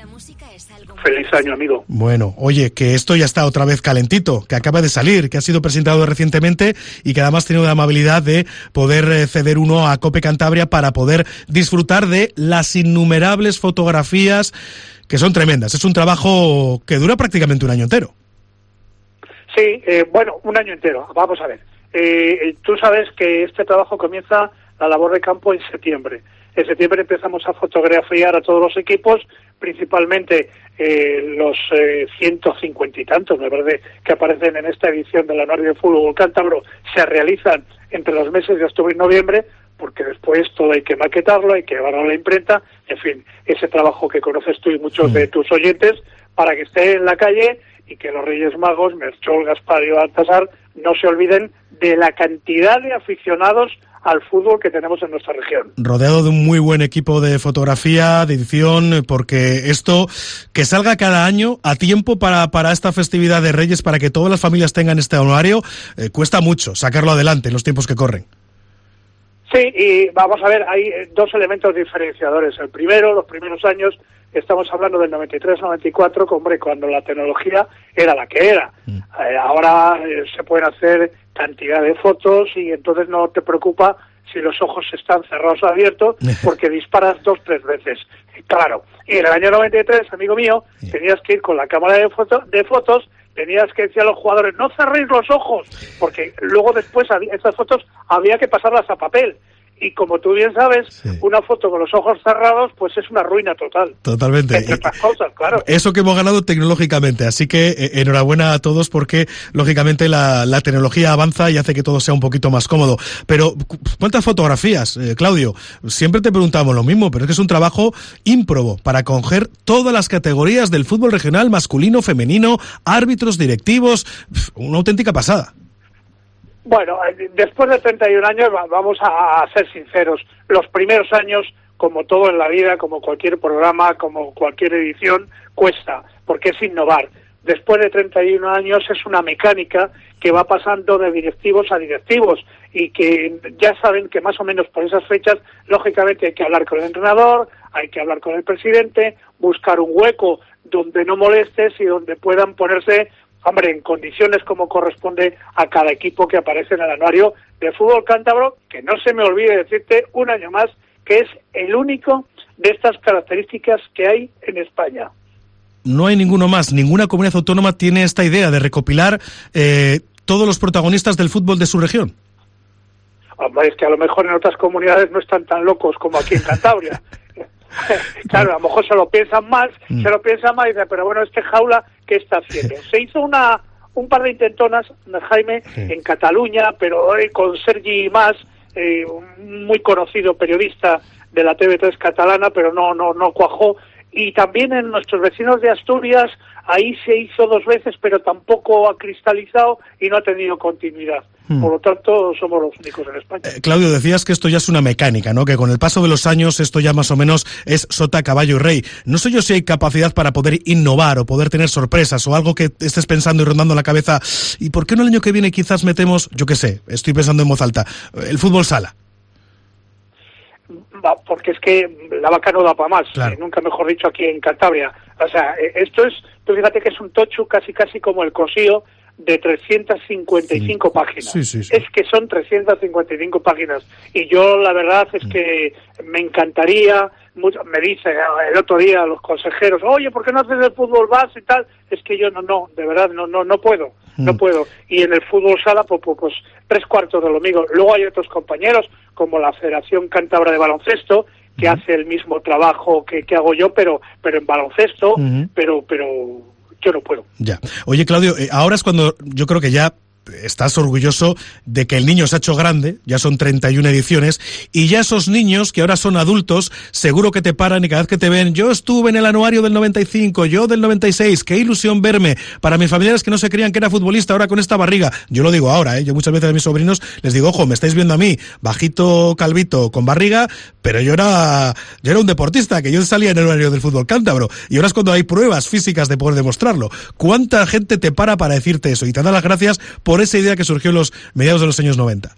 Feliz año, amigo. Bueno, oye, que esto ya está otra vez calentito, que acaba de salir, que ha sido presentado recientemente y que además ha tenido la amabilidad de poder ceder uno a COPE Cantabria para poder disfrutar de las innumerables fotografías que son tremendas. Es un trabajo que dura prácticamente un año entero. Sí, eh, bueno, un año entero. Vamos a ver. Eh, tú sabes que este trabajo comienza la labor de campo en septiembre. En septiembre empezamos a fotografiar a todos los equipos, principalmente eh, los eh, ciento cincuenta y tantos, me parece, que aparecen en esta edición del Anuario de Fútbol Cántabro, se realizan entre los meses de octubre y noviembre, porque después todo hay que maquetarlo, hay que llevarlo a la imprenta, en fin, ese trabajo que conoces tú y muchos de tus oyentes, para que esté en la calle y que los Reyes Magos, Melchor, Gaspar y Baltasar, no se olviden de la cantidad de aficionados al fútbol que tenemos en nuestra región. Rodeado de un muy buen equipo de fotografía, de edición, porque esto, que salga cada año a tiempo para, para esta festividad de Reyes, para que todas las familias tengan este anuario, eh, cuesta mucho sacarlo adelante en los tiempos que corren. Sí, y vamos a ver, hay dos elementos diferenciadores. El primero, los primeros años, estamos hablando del noventa y tres noventa y cuatro, hombre, cuando la tecnología era la que era. Mm. Eh, ahora eh, se pueden hacer cantidad de fotos y entonces no te preocupa si los ojos están cerrados o abiertos porque disparas dos, tres veces. Claro, y en el año noventa y tres, amigo mío, sí, tenías que ir con la cámara de, foto, de fotos, tenías que decir a los jugadores, no cerréis los ojos, porque luego después había, estas fotos había que pasarlas a papel. Y como tú bien sabes, sí, una foto con los ojos cerrados, pues es una ruina total. Totalmente. Entre otras cosas, claro. Eso que hemos ganado tecnológicamente. Así que eh, enhorabuena a todos porque, lógicamente, la, la tecnología avanza y hace que todo sea un poquito más cómodo. Pero, ¿cuántas fotografías, eh, Claudio? Siempre te preguntamos lo mismo, pero es que es un trabajo ímprobo para coger todas las categorías del fútbol regional, masculino, femenino, árbitros, directivos. Una auténtica pasada. Bueno, después de treinta y un años, vamos a ser sinceros, los primeros años, como todo en la vida, como cualquier programa, como cualquier edición, cuesta, porque es innovar. Después de treinta y un años es una mecánica que va pasando de directivos a directivos y que ya saben que más o menos por esas fechas, lógicamente hay que hablar con el entrenador, hay que hablar con el presidente, buscar un hueco donde no molestes y donde puedan ponerse, hombre, en condiciones como corresponde a cada equipo que aparece en el Anuario de Fútbol Cántabro, que no se me olvide decirte un año más que es el único de estas características que hay en España. no hay ninguno más. Ninguna comunidad autónoma tiene esta idea de recopilar eh, todos los protagonistas del fútbol de su región. Hombre, es que a lo mejor en otras comunidades no están tan locos como aquí en Cantabria. Claro, a lo mejor se lo piensan más, mm. se lo piensan más y dicen, pero bueno, este Jaula, ¿qué está haciendo? Se hizo una un par de intentonas, Jaime, sí. en Cataluña, pero eh, con Sergi Mas, eh, un muy conocido periodista de la T V tres catalana, pero no no no cuajó. Y también en nuestros vecinos de Asturias, ahí se hizo dos veces, pero tampoco ha cristalizado y no ha tenido continuidad. Hmm. Por lo tanto, somos los únicos en España. Eh, Claudio, decías que esto ya es una mecánica, ¿no? Que con el paso de los años esto ya más o menos es sota, caballo y rey. No sé yo si hay capacidad para poder innovar o poder tener sorpresas o algo que estés pensando y rondando en la cabeza. ¿Y por qué no el año que viene quizás metemos, yo qué sé, estoy pensando en voz alta, el fútbol sala? Porque es que la vaca no da para más, claro. eh, nunca mejor dicho aquí en Cantabria. O sea, eh, esto es, tú fíjate que es un tocho casi casi como el Cosío de trescientas cincuenta y cinco sí. páginas. Sí, sí, sí. Es que son trescientas cincuenta y cinco páginas. Y yo la verdad es que me encantaría, mucho, me dice el otro día los consejeros, oye, ¿por qué no haces el fútbol base y tal? Es que yo no, no, de verdad, no, no, no puedo. No puedo. Y en el fútbol sala, pues, pues, pues tres cuartos de lo mismo. Luego hay otros compañeros, como la Federación Cántabra de Baloncesto, que uh-huh. hace el mismo trabajo que, que hago yo, pero pero en baloncesto, uh-huh. pero pero yo no puedo. Ya. Oye, Claudio, eh, ahora es cuando yo creo que ya estás orgulloso de que el niño se ha hecho grande, ya son treinta y una ediciones, y ya esos niños que ahora son adultos, seguro que te paran y cada vez que te ven, yo estuve en el anuario del noventa y cinco, yo del noventa y seis, qué ilusión verme, para mis familiares que no se creían que era futbolista ahora con esta barriga, yo lo digo ahora, ¿eh? Yo muchas veces a mis sobrinos les digo, ojo, me estáis viendo a mí, bajito, calvito, con barriga, pero yo era yo era un deportista, que yo salía en el anuario del fútbol cántabro, y ahora es cuando hay pruebas físicas de poder demostrarlo. ¿Cuánta gente te para para decirte eso? Y te da las gracias por esa idea que surgió en los mediados de los años noventa.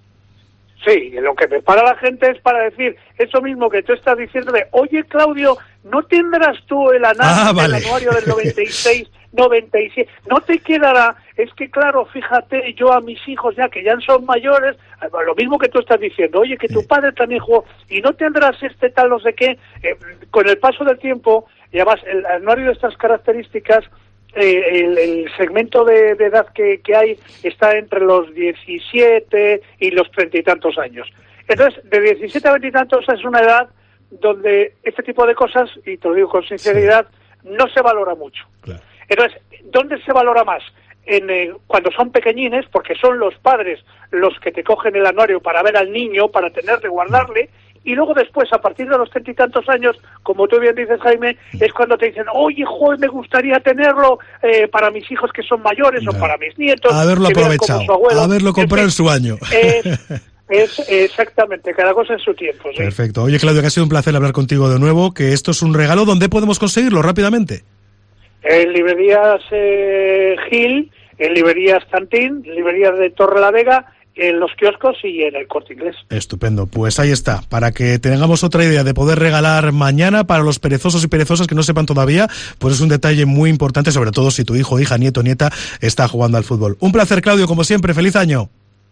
Sí, lo que me para la gente es para decir eso mismo que tú estás diciendo de, oye, Claudio, ¿no tendrás tú el análisis ah, vale. del anuario del noventa y seis, noventa y siete? ¿No te quedará? Es que, claro, fíjate, yo a mis hijos ya que ya son mayores, lo mismo que tú estás diciendo, oye, que tu padre también jugó, y no tendrás este tal no sé qué, eh, con el paso del tiempo, y además el anuario de estas características, Eh, el, el segmento de, de edad que, que hay está entre los diecisiete y los treinta y tantos años. Entonces, de diecisiete a veinte y tantos es una edad donde este tipo de cosas, y te lo digo con sinceridad, sí. no se valora mucho. Claro. Entonces, ¿dónde se valora más? En, eh, cuando son pequeñines, porque son los padres los que te cogen el anuario para ver al niño, para tenerle, guardarle, y luego después, a partir de los treinta y tantos años, como tú bien dices, Jaime, es cuando te dicen, oye, joder, me gustaría tenerlo eh, para mis hijos que son mayores no. o para mis nietos. Haberlo aprovechado, haberlo comprado en su año. Es, es exactamente, cada cosa en su tiempo. ¿Sí? Perfecto. Oye, Claudio, que ha sido un placer hablar contigo de nuevo, que esto es un regalo. ¿Dónde podemos conseguirlo rápidamente? En librerías eh, Gil, en librerías Tantín, librerías de Torrelavega, en los kioscos y en el Corte Inglés. Estupendo, pues ahí está, para que tengamos otra idea de poder regalar mañana para los perezosos y perezosas que no sepan todavía, pues es un detalle muy importante, sobre todo si tu hijo, hija, nieto, nieta está jugando al fútbol. Un placer, Claudio, como siempre, feliz año.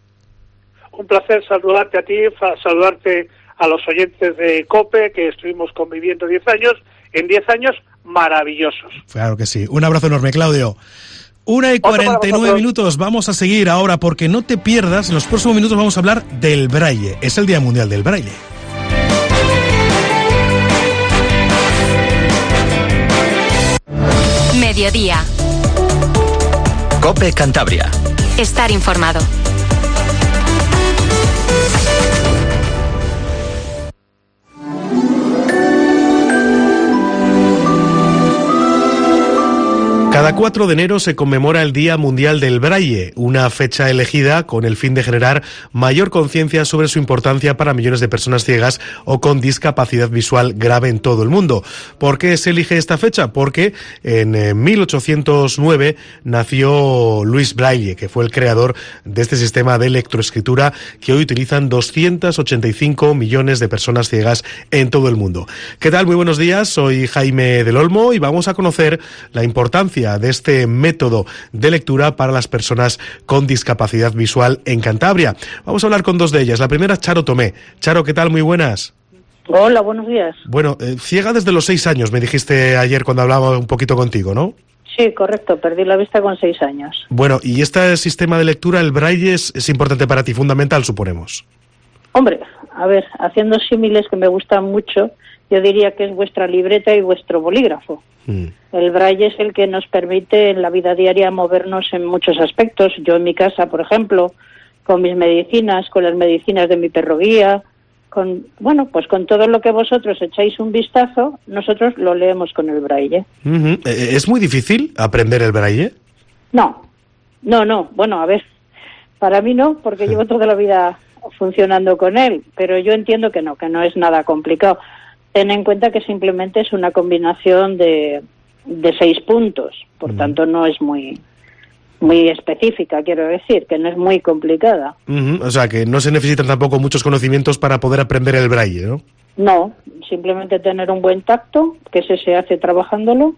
Un placer saludarte a ti, saludarte a los oyentes de COPE, que estuvimos conviviendo diez años, en diez años maravillosos. Claro que sí, un abrazo enorme, Claudio. Una y cuarenta y nueve minutos, vamos a seguir ahora porque no te pierdas, en los próximos minutos vamos a hablar del braille, es el Día Mundial del Braille. Mediodía. COPE Cantabria. Estar informado. Cada cuatro de enero se conmemora el Día Mundial del Braille, una fecha elegida con el fin de generar mayor conciencia sobre su importancia para millones de personas ciegas o con discapacidad visual grave en todo el mundo. ¿Por qué se elige esta fecha? Porque en mil ochocientos nueve nació Louis Braille, que fue el creador de este sistema de electroescritura que hoy utilizan doscientos ochenta y cinco millones de personas ciegas en todo el mundo. ¿Qué tal? Muy buenos días, soy Jaime del Olmo y vamos a conocer la importancia de este método de lectura para las personas con discapacidad visual en Cantabria. Vamos a hablar con dos de ellas. La primera, Charo Tomé. Charo, ¿qué tal? Muy buenas. Hola, buenos días. Bueno, eh, ciega desde los seis años, me dijiste ayer cuando hablaba un poquito contigo, ¿no? Sí, correcto, perdí la vista con seis años. Bueno, y este sistema de lectura, el braille, es, es importante para ti, fundamental, suponemos. Hombre, a ver, haciendo símiles que me gustan mucho, yo diría que es vuestra libreta y vuestro bolígrafo. Mm. El braille es el que nos permite en la vida diaria movernos en muchos aspectos. Yo en mi casa, por ejemplo, con mis medicinas, con las medicinas de mi perro guía, con, bueno, pues con todo lo que vosotros echáis un vistazo, nosotros lo leemos con el braille. Uh-huh. ¿Es muy difícil aprender el braille? No, no, no. Bueno, a ver, para mí no, porque llevo toda la vida funcionando con él, pero yo entiendo que no, que no es nada complicado. Ten en cuenta que simplemente es una combinación de, de seis puntos, por uh-huh. tanto no es muy... muy específica, quiero decir, que no es muy complicada. Uh-huh. O sea, que no se necesitan tampoco muchos conocimientos para poder aprender el braille, ¿no? No, simplemente tener un buen tacto, que ese se hace trabajándolo,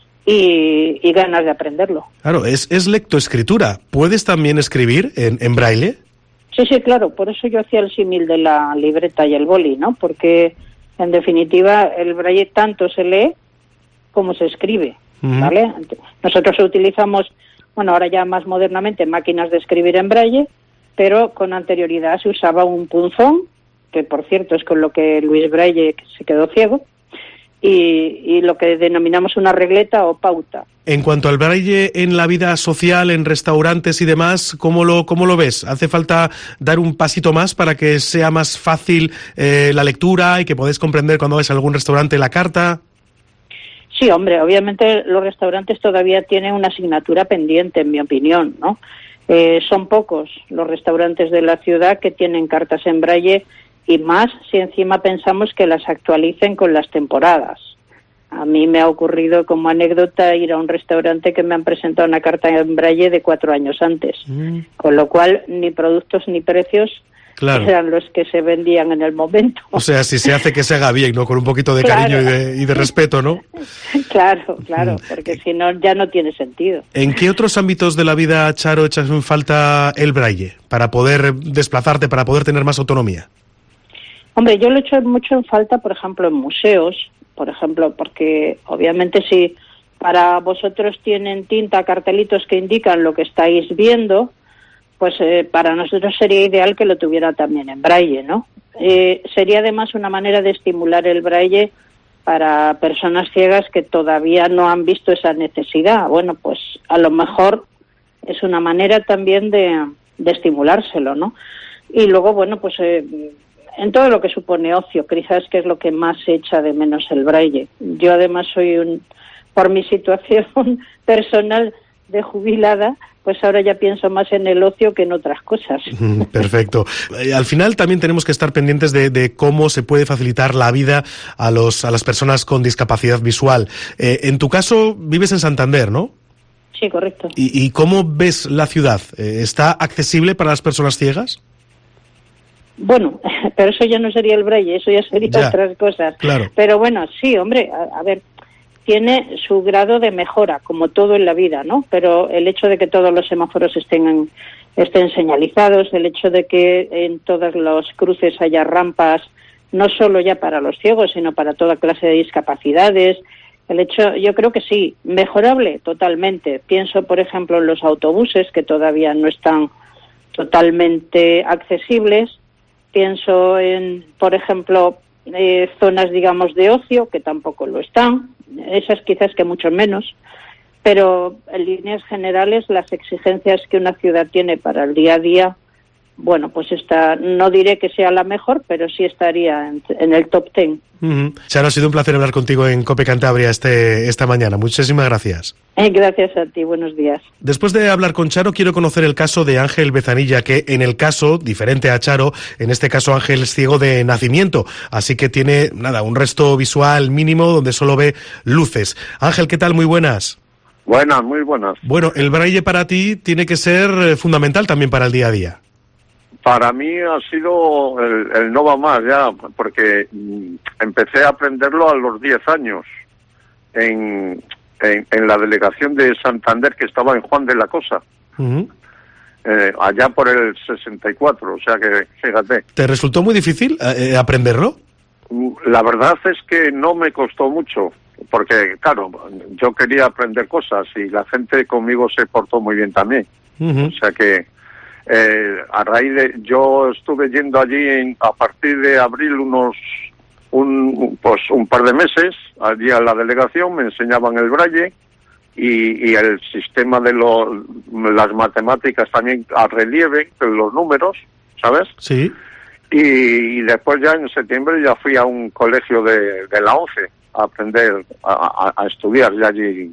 y, y ganas de aprenderlo. Claro, es, es lectoescritura. ¿Puedes también escribir en, en braille? Sí, sí, claro, por eso yo hacía el símil de la libreta y el boli, ¿no? Porque, en definitiva, el braille tanto se lee como se escribe, uh-huh. ¿vale? Nosotros utilizamos... Bueno, ahora ya más modernamente máquinas de escribir en braille, pero con anterioridad se usaba un punzón, que por cierto es con lo que Luis Braille se quedó ciego, y, y lo que denominamos una regleta o pauta. En cuanto al braille en la vida social, en restaurantes y demás, ¿cómo lo, cómo lo ves? ¿Hace falta dar un pasito más para que sea más fácil eh, la lectura y que podáis comprender cuando vais a algún restaurante la carta? Sí, hombre, obviamente los restaurantes todavía tienen una asignatura pendiente, en mi opinión, ¿no? Eh, son pocos los restaurantes de la ciudad que tienen cartas en braille, y más si encima pensamos que las actualicen con las temporadas. A mí me ha ocurrido como anécdota ir a un restaurante que me han presentado una carta en braille de cuatro años antes, mm. con lo cual ni productos ni precios claro. eran los que se vendían en el momento. O sea, si se hace que se haga bien, ¿no? Con un poquito de claro. cariño y de, y de respeto, ¿no? Claro, claro, porque si no ya no tiene sentido. ¿En qué otros ámbitos de la vida, Charo, echas en falta el braille para poder desplazarte, para poder tener más autonomía? Hombre, yo lo echo mucho en falta, por ejemplo, en museos, por ejemplo, porque obviamente si para vosotros tienen tinta, cartelitos que indican lo que estáis viendo, pues eh, para nosotros sería ideal que lo tuviera también en braille, ¿no? Eh, sería además una manera de estimular el braille para personas ciegas que todavía no han visto esa necesidad. Bueno, pues a lo mejor es una manera también de, de estimulárselo, ¿no? Y luego, bueno, pues eh, en todo lo que supone ocio, quizás que es lo que más se echa de menos el braille. Yo además soy un, por mi situación personal de jubilada, pues ahora ya pienso más en el ocio que en otras cosas. Perfecto. Eh, al final también tenemos que estar pendientes de, de cómo se puede facilitar la vida a los a las personas con discapacidad visual. Eh, en tu caso, vives en Santander, ¿no? Sí, correcto. ¿Y, y cómo ves la ciudad? Eh, ¿Está accesible para las personas ciegas? Bueno, pero eso ya no sería el braille, eso ya serían ya, otras cosas. Claro. Pero bueno, sí, hombre, a, a ver... tiene su grado de mejora, como todo en la vida, ¿no? Pero el hecho de que todos los semáforos estén, estén señalizados, el hecho de que en todos los cruces haya rampas, no solo ya para los ciegos, sino para toda clase de discapacidades, el hecho, yo creo que sí, mejorable totalmente. Pienso, por ejemplo, en los autobuses, que todavía no están totalmente accesibles. Pienso en, por ejemplo, eh, zonas, digamos, de ocio, que tampoco lo están. Esas quizás que mucho menos, pero en líneas generales las exigencias que una ciudad tiene para el día a día, bueno, pues está, no diré que sea la mejor, pero sí estaría en, en el top ten. Uh-huh. Charo, ha sido un placer hablar contigo en COPE Cantabria este, esta mañana. Muchísimas gracias. Eh, gracias a ti, buenos días. Después de hablar con Charo, quiero conocer el caso de Ángel Bezanilla, que en el caso, diferente a Charo, en este caso Ángel es ciego de nacimiento, así que tiene, nada, un resto visual mínimo donde solo ve luces. Ángel, ¿qué tal? Muy buenas. Buenas, muy buenas. Bueno, el braille para ti tiene que ser fundamental también para el día a día. Para mí ha sido el, el no va más ya, porque mm, empecé a aprenderlo a los diez años en, en, en la delegación de Santander, que estaba en Juan de la Cosa, uh-huh. eh, allá por el sesenta y cuatro, o sea que fíjate. ¿Te resultó muy difícil eh, aprenderlo? la verdad es que no me costó mucho, porque claro, yo quería aprender cosas y la gente conmigo se portó muy bien también. Uh-huh. O sea que eh, a raíz de, yo estuve yendo allí en, a partir de abril unos un pues un par de meses allí a la delegación, me enseñaban el braille y, y el sistema de lo, las matemáticas también a relieve, los números, ¿sabes? Sí. Y, y después ya en septiembre ya fui a un colegio de, de la ONCE a aprender, a, a, a estudiar ya allí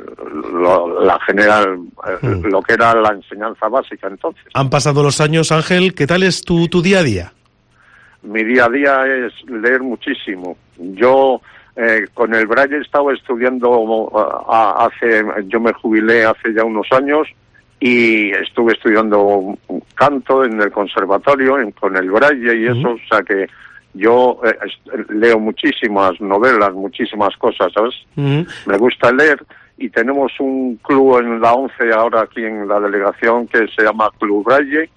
lo, la general, mm. lo que era la enseñanza básica entonces. Han pasado los años, Ángel, ¿qué tal es tu, tu día a día? Mi día a día es leer muchísimo. Yo eh, con el braille he estado estudiando uh, hace, yo me jubilé hace ya unos años y estuve estudiando canto en el conservatorio en, con el braille y eso, uh-huh. O sea que yo eh, leo muchísimas novelas, muchísimas cosas, ¿sabes? Uh-huh. Me gusta leer y tenemos un club en la ONCE ahora aquí en la delegación que se llama Club Braille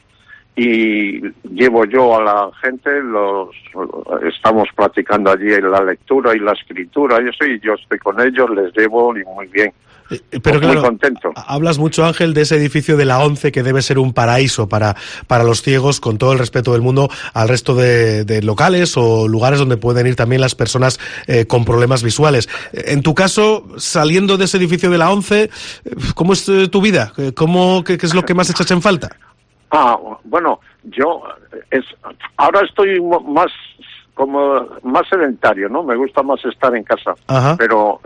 y llevo yo a la gente, los estamos practicando allí la lectura y la escritura y eso, y yo estoy con ellos, les llevo y muy bien. Pero pues claro, muy contento. Hablas mucho, Ángel, de ese edificio de la ONCE que debe ser un paraíso para, para los ciegos, con todo el respeto del mundo al resto de, de locales o lugares donde pueden ir también las personas eh, con problemas visuales. En tu caso, saliendo de ese edificio de la ONCE, ¿cómo es tu vida? ¿Cómo, qué, qué es lo que más echas en falta? Ah, bueno, yo es ahora estoy más como más sedentario, ¿no? Me gusta más estar en casa. Ajá. Pero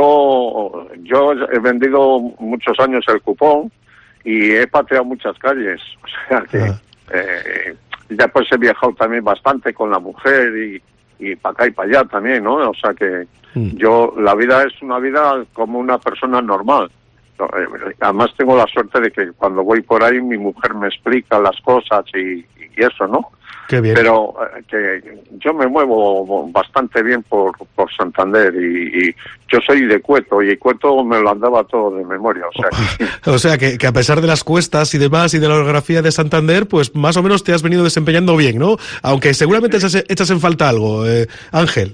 yo yo he vendido muchos años el cupón y he pateado muchas calles, o sea que eh, después he viajado también bastante con la mujer y y para acá y para allá también, ¿no? O sea que mm. yo la vida es una vida como una persona normal. Además tengo la suerte de que cuando voy por ahí mi mujer me explica las cosas y, y eso, ¿no? Qué bien. Pero eh, que yo me muevo bastante bien por, por Santander y, y yo soy de Cueto y Cueto me lo andaba todo de memoria, o sea que... o sea que, que a pesar de las cuestas y demás y de la orografía de Santander, pues más o menos te has venido desempeñando bien, ¿no? Aunque seguramente sí. echas, echas en falta algo, eh, Ángel.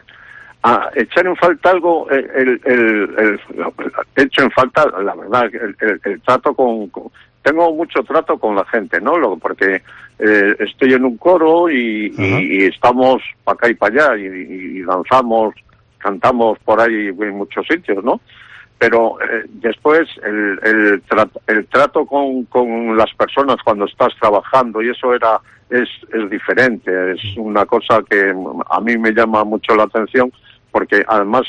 Ah, echar en falta algo, el, el, el, el, el hecho en falta, la verdad, el, el, el trato con, con, tengo mucho trato con la gente, ¿no? Lo, porque eh, estoy en un coro y, y, y estamos para acá y para allá y, y danzamos, cantamos por ahí en muchos sitios, ¿no? Pero eh, después el, el, trato, el trato con, con las personas cuando estás trabajando y eso era es, es diferente, es una cosa que a mí me llama mucho la atención porque además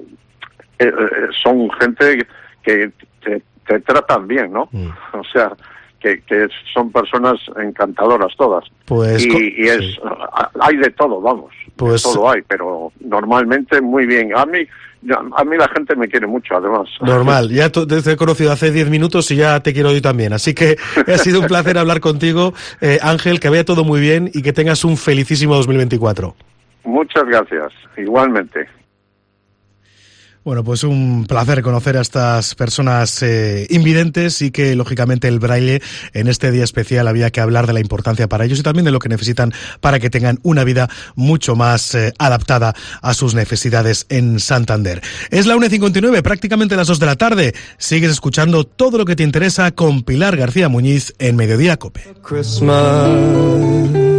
eh, son gente que te, te tratan bien, ¿no? Mm. O sea, que, que son personas encantadoras todas. Pues y, y es sí. hay de todo, vamos, pues, de todo hay, pero normalmente muy bien. A mí ya, a mí la gente me quiere mucho, además. Normal, ya te he conocido hace diez minutos y ya te quiero hoy también. Así que ha sido un placer hablar contigo, eh, Ángel, que vaya todo muy bien y que tengas un felicísimo dos mil veinticuatro. Muchas gracias, igualmente. Bueno, pues un placer conocer a estas personas eh, invidentes y que, lógicamente, el braille en este día especial había que hablar de la importancia para ellos y también de lo que necesitan para que tengan una vida mucho más eh, adaptada a sus necesidades en Santander. Es la una y cincuenta y nueve, prácticamente las dos de la tarde. Sigues escuchando todo lo que te interesa con Pilar García Muñiz en Mediodía COPE. Christmas.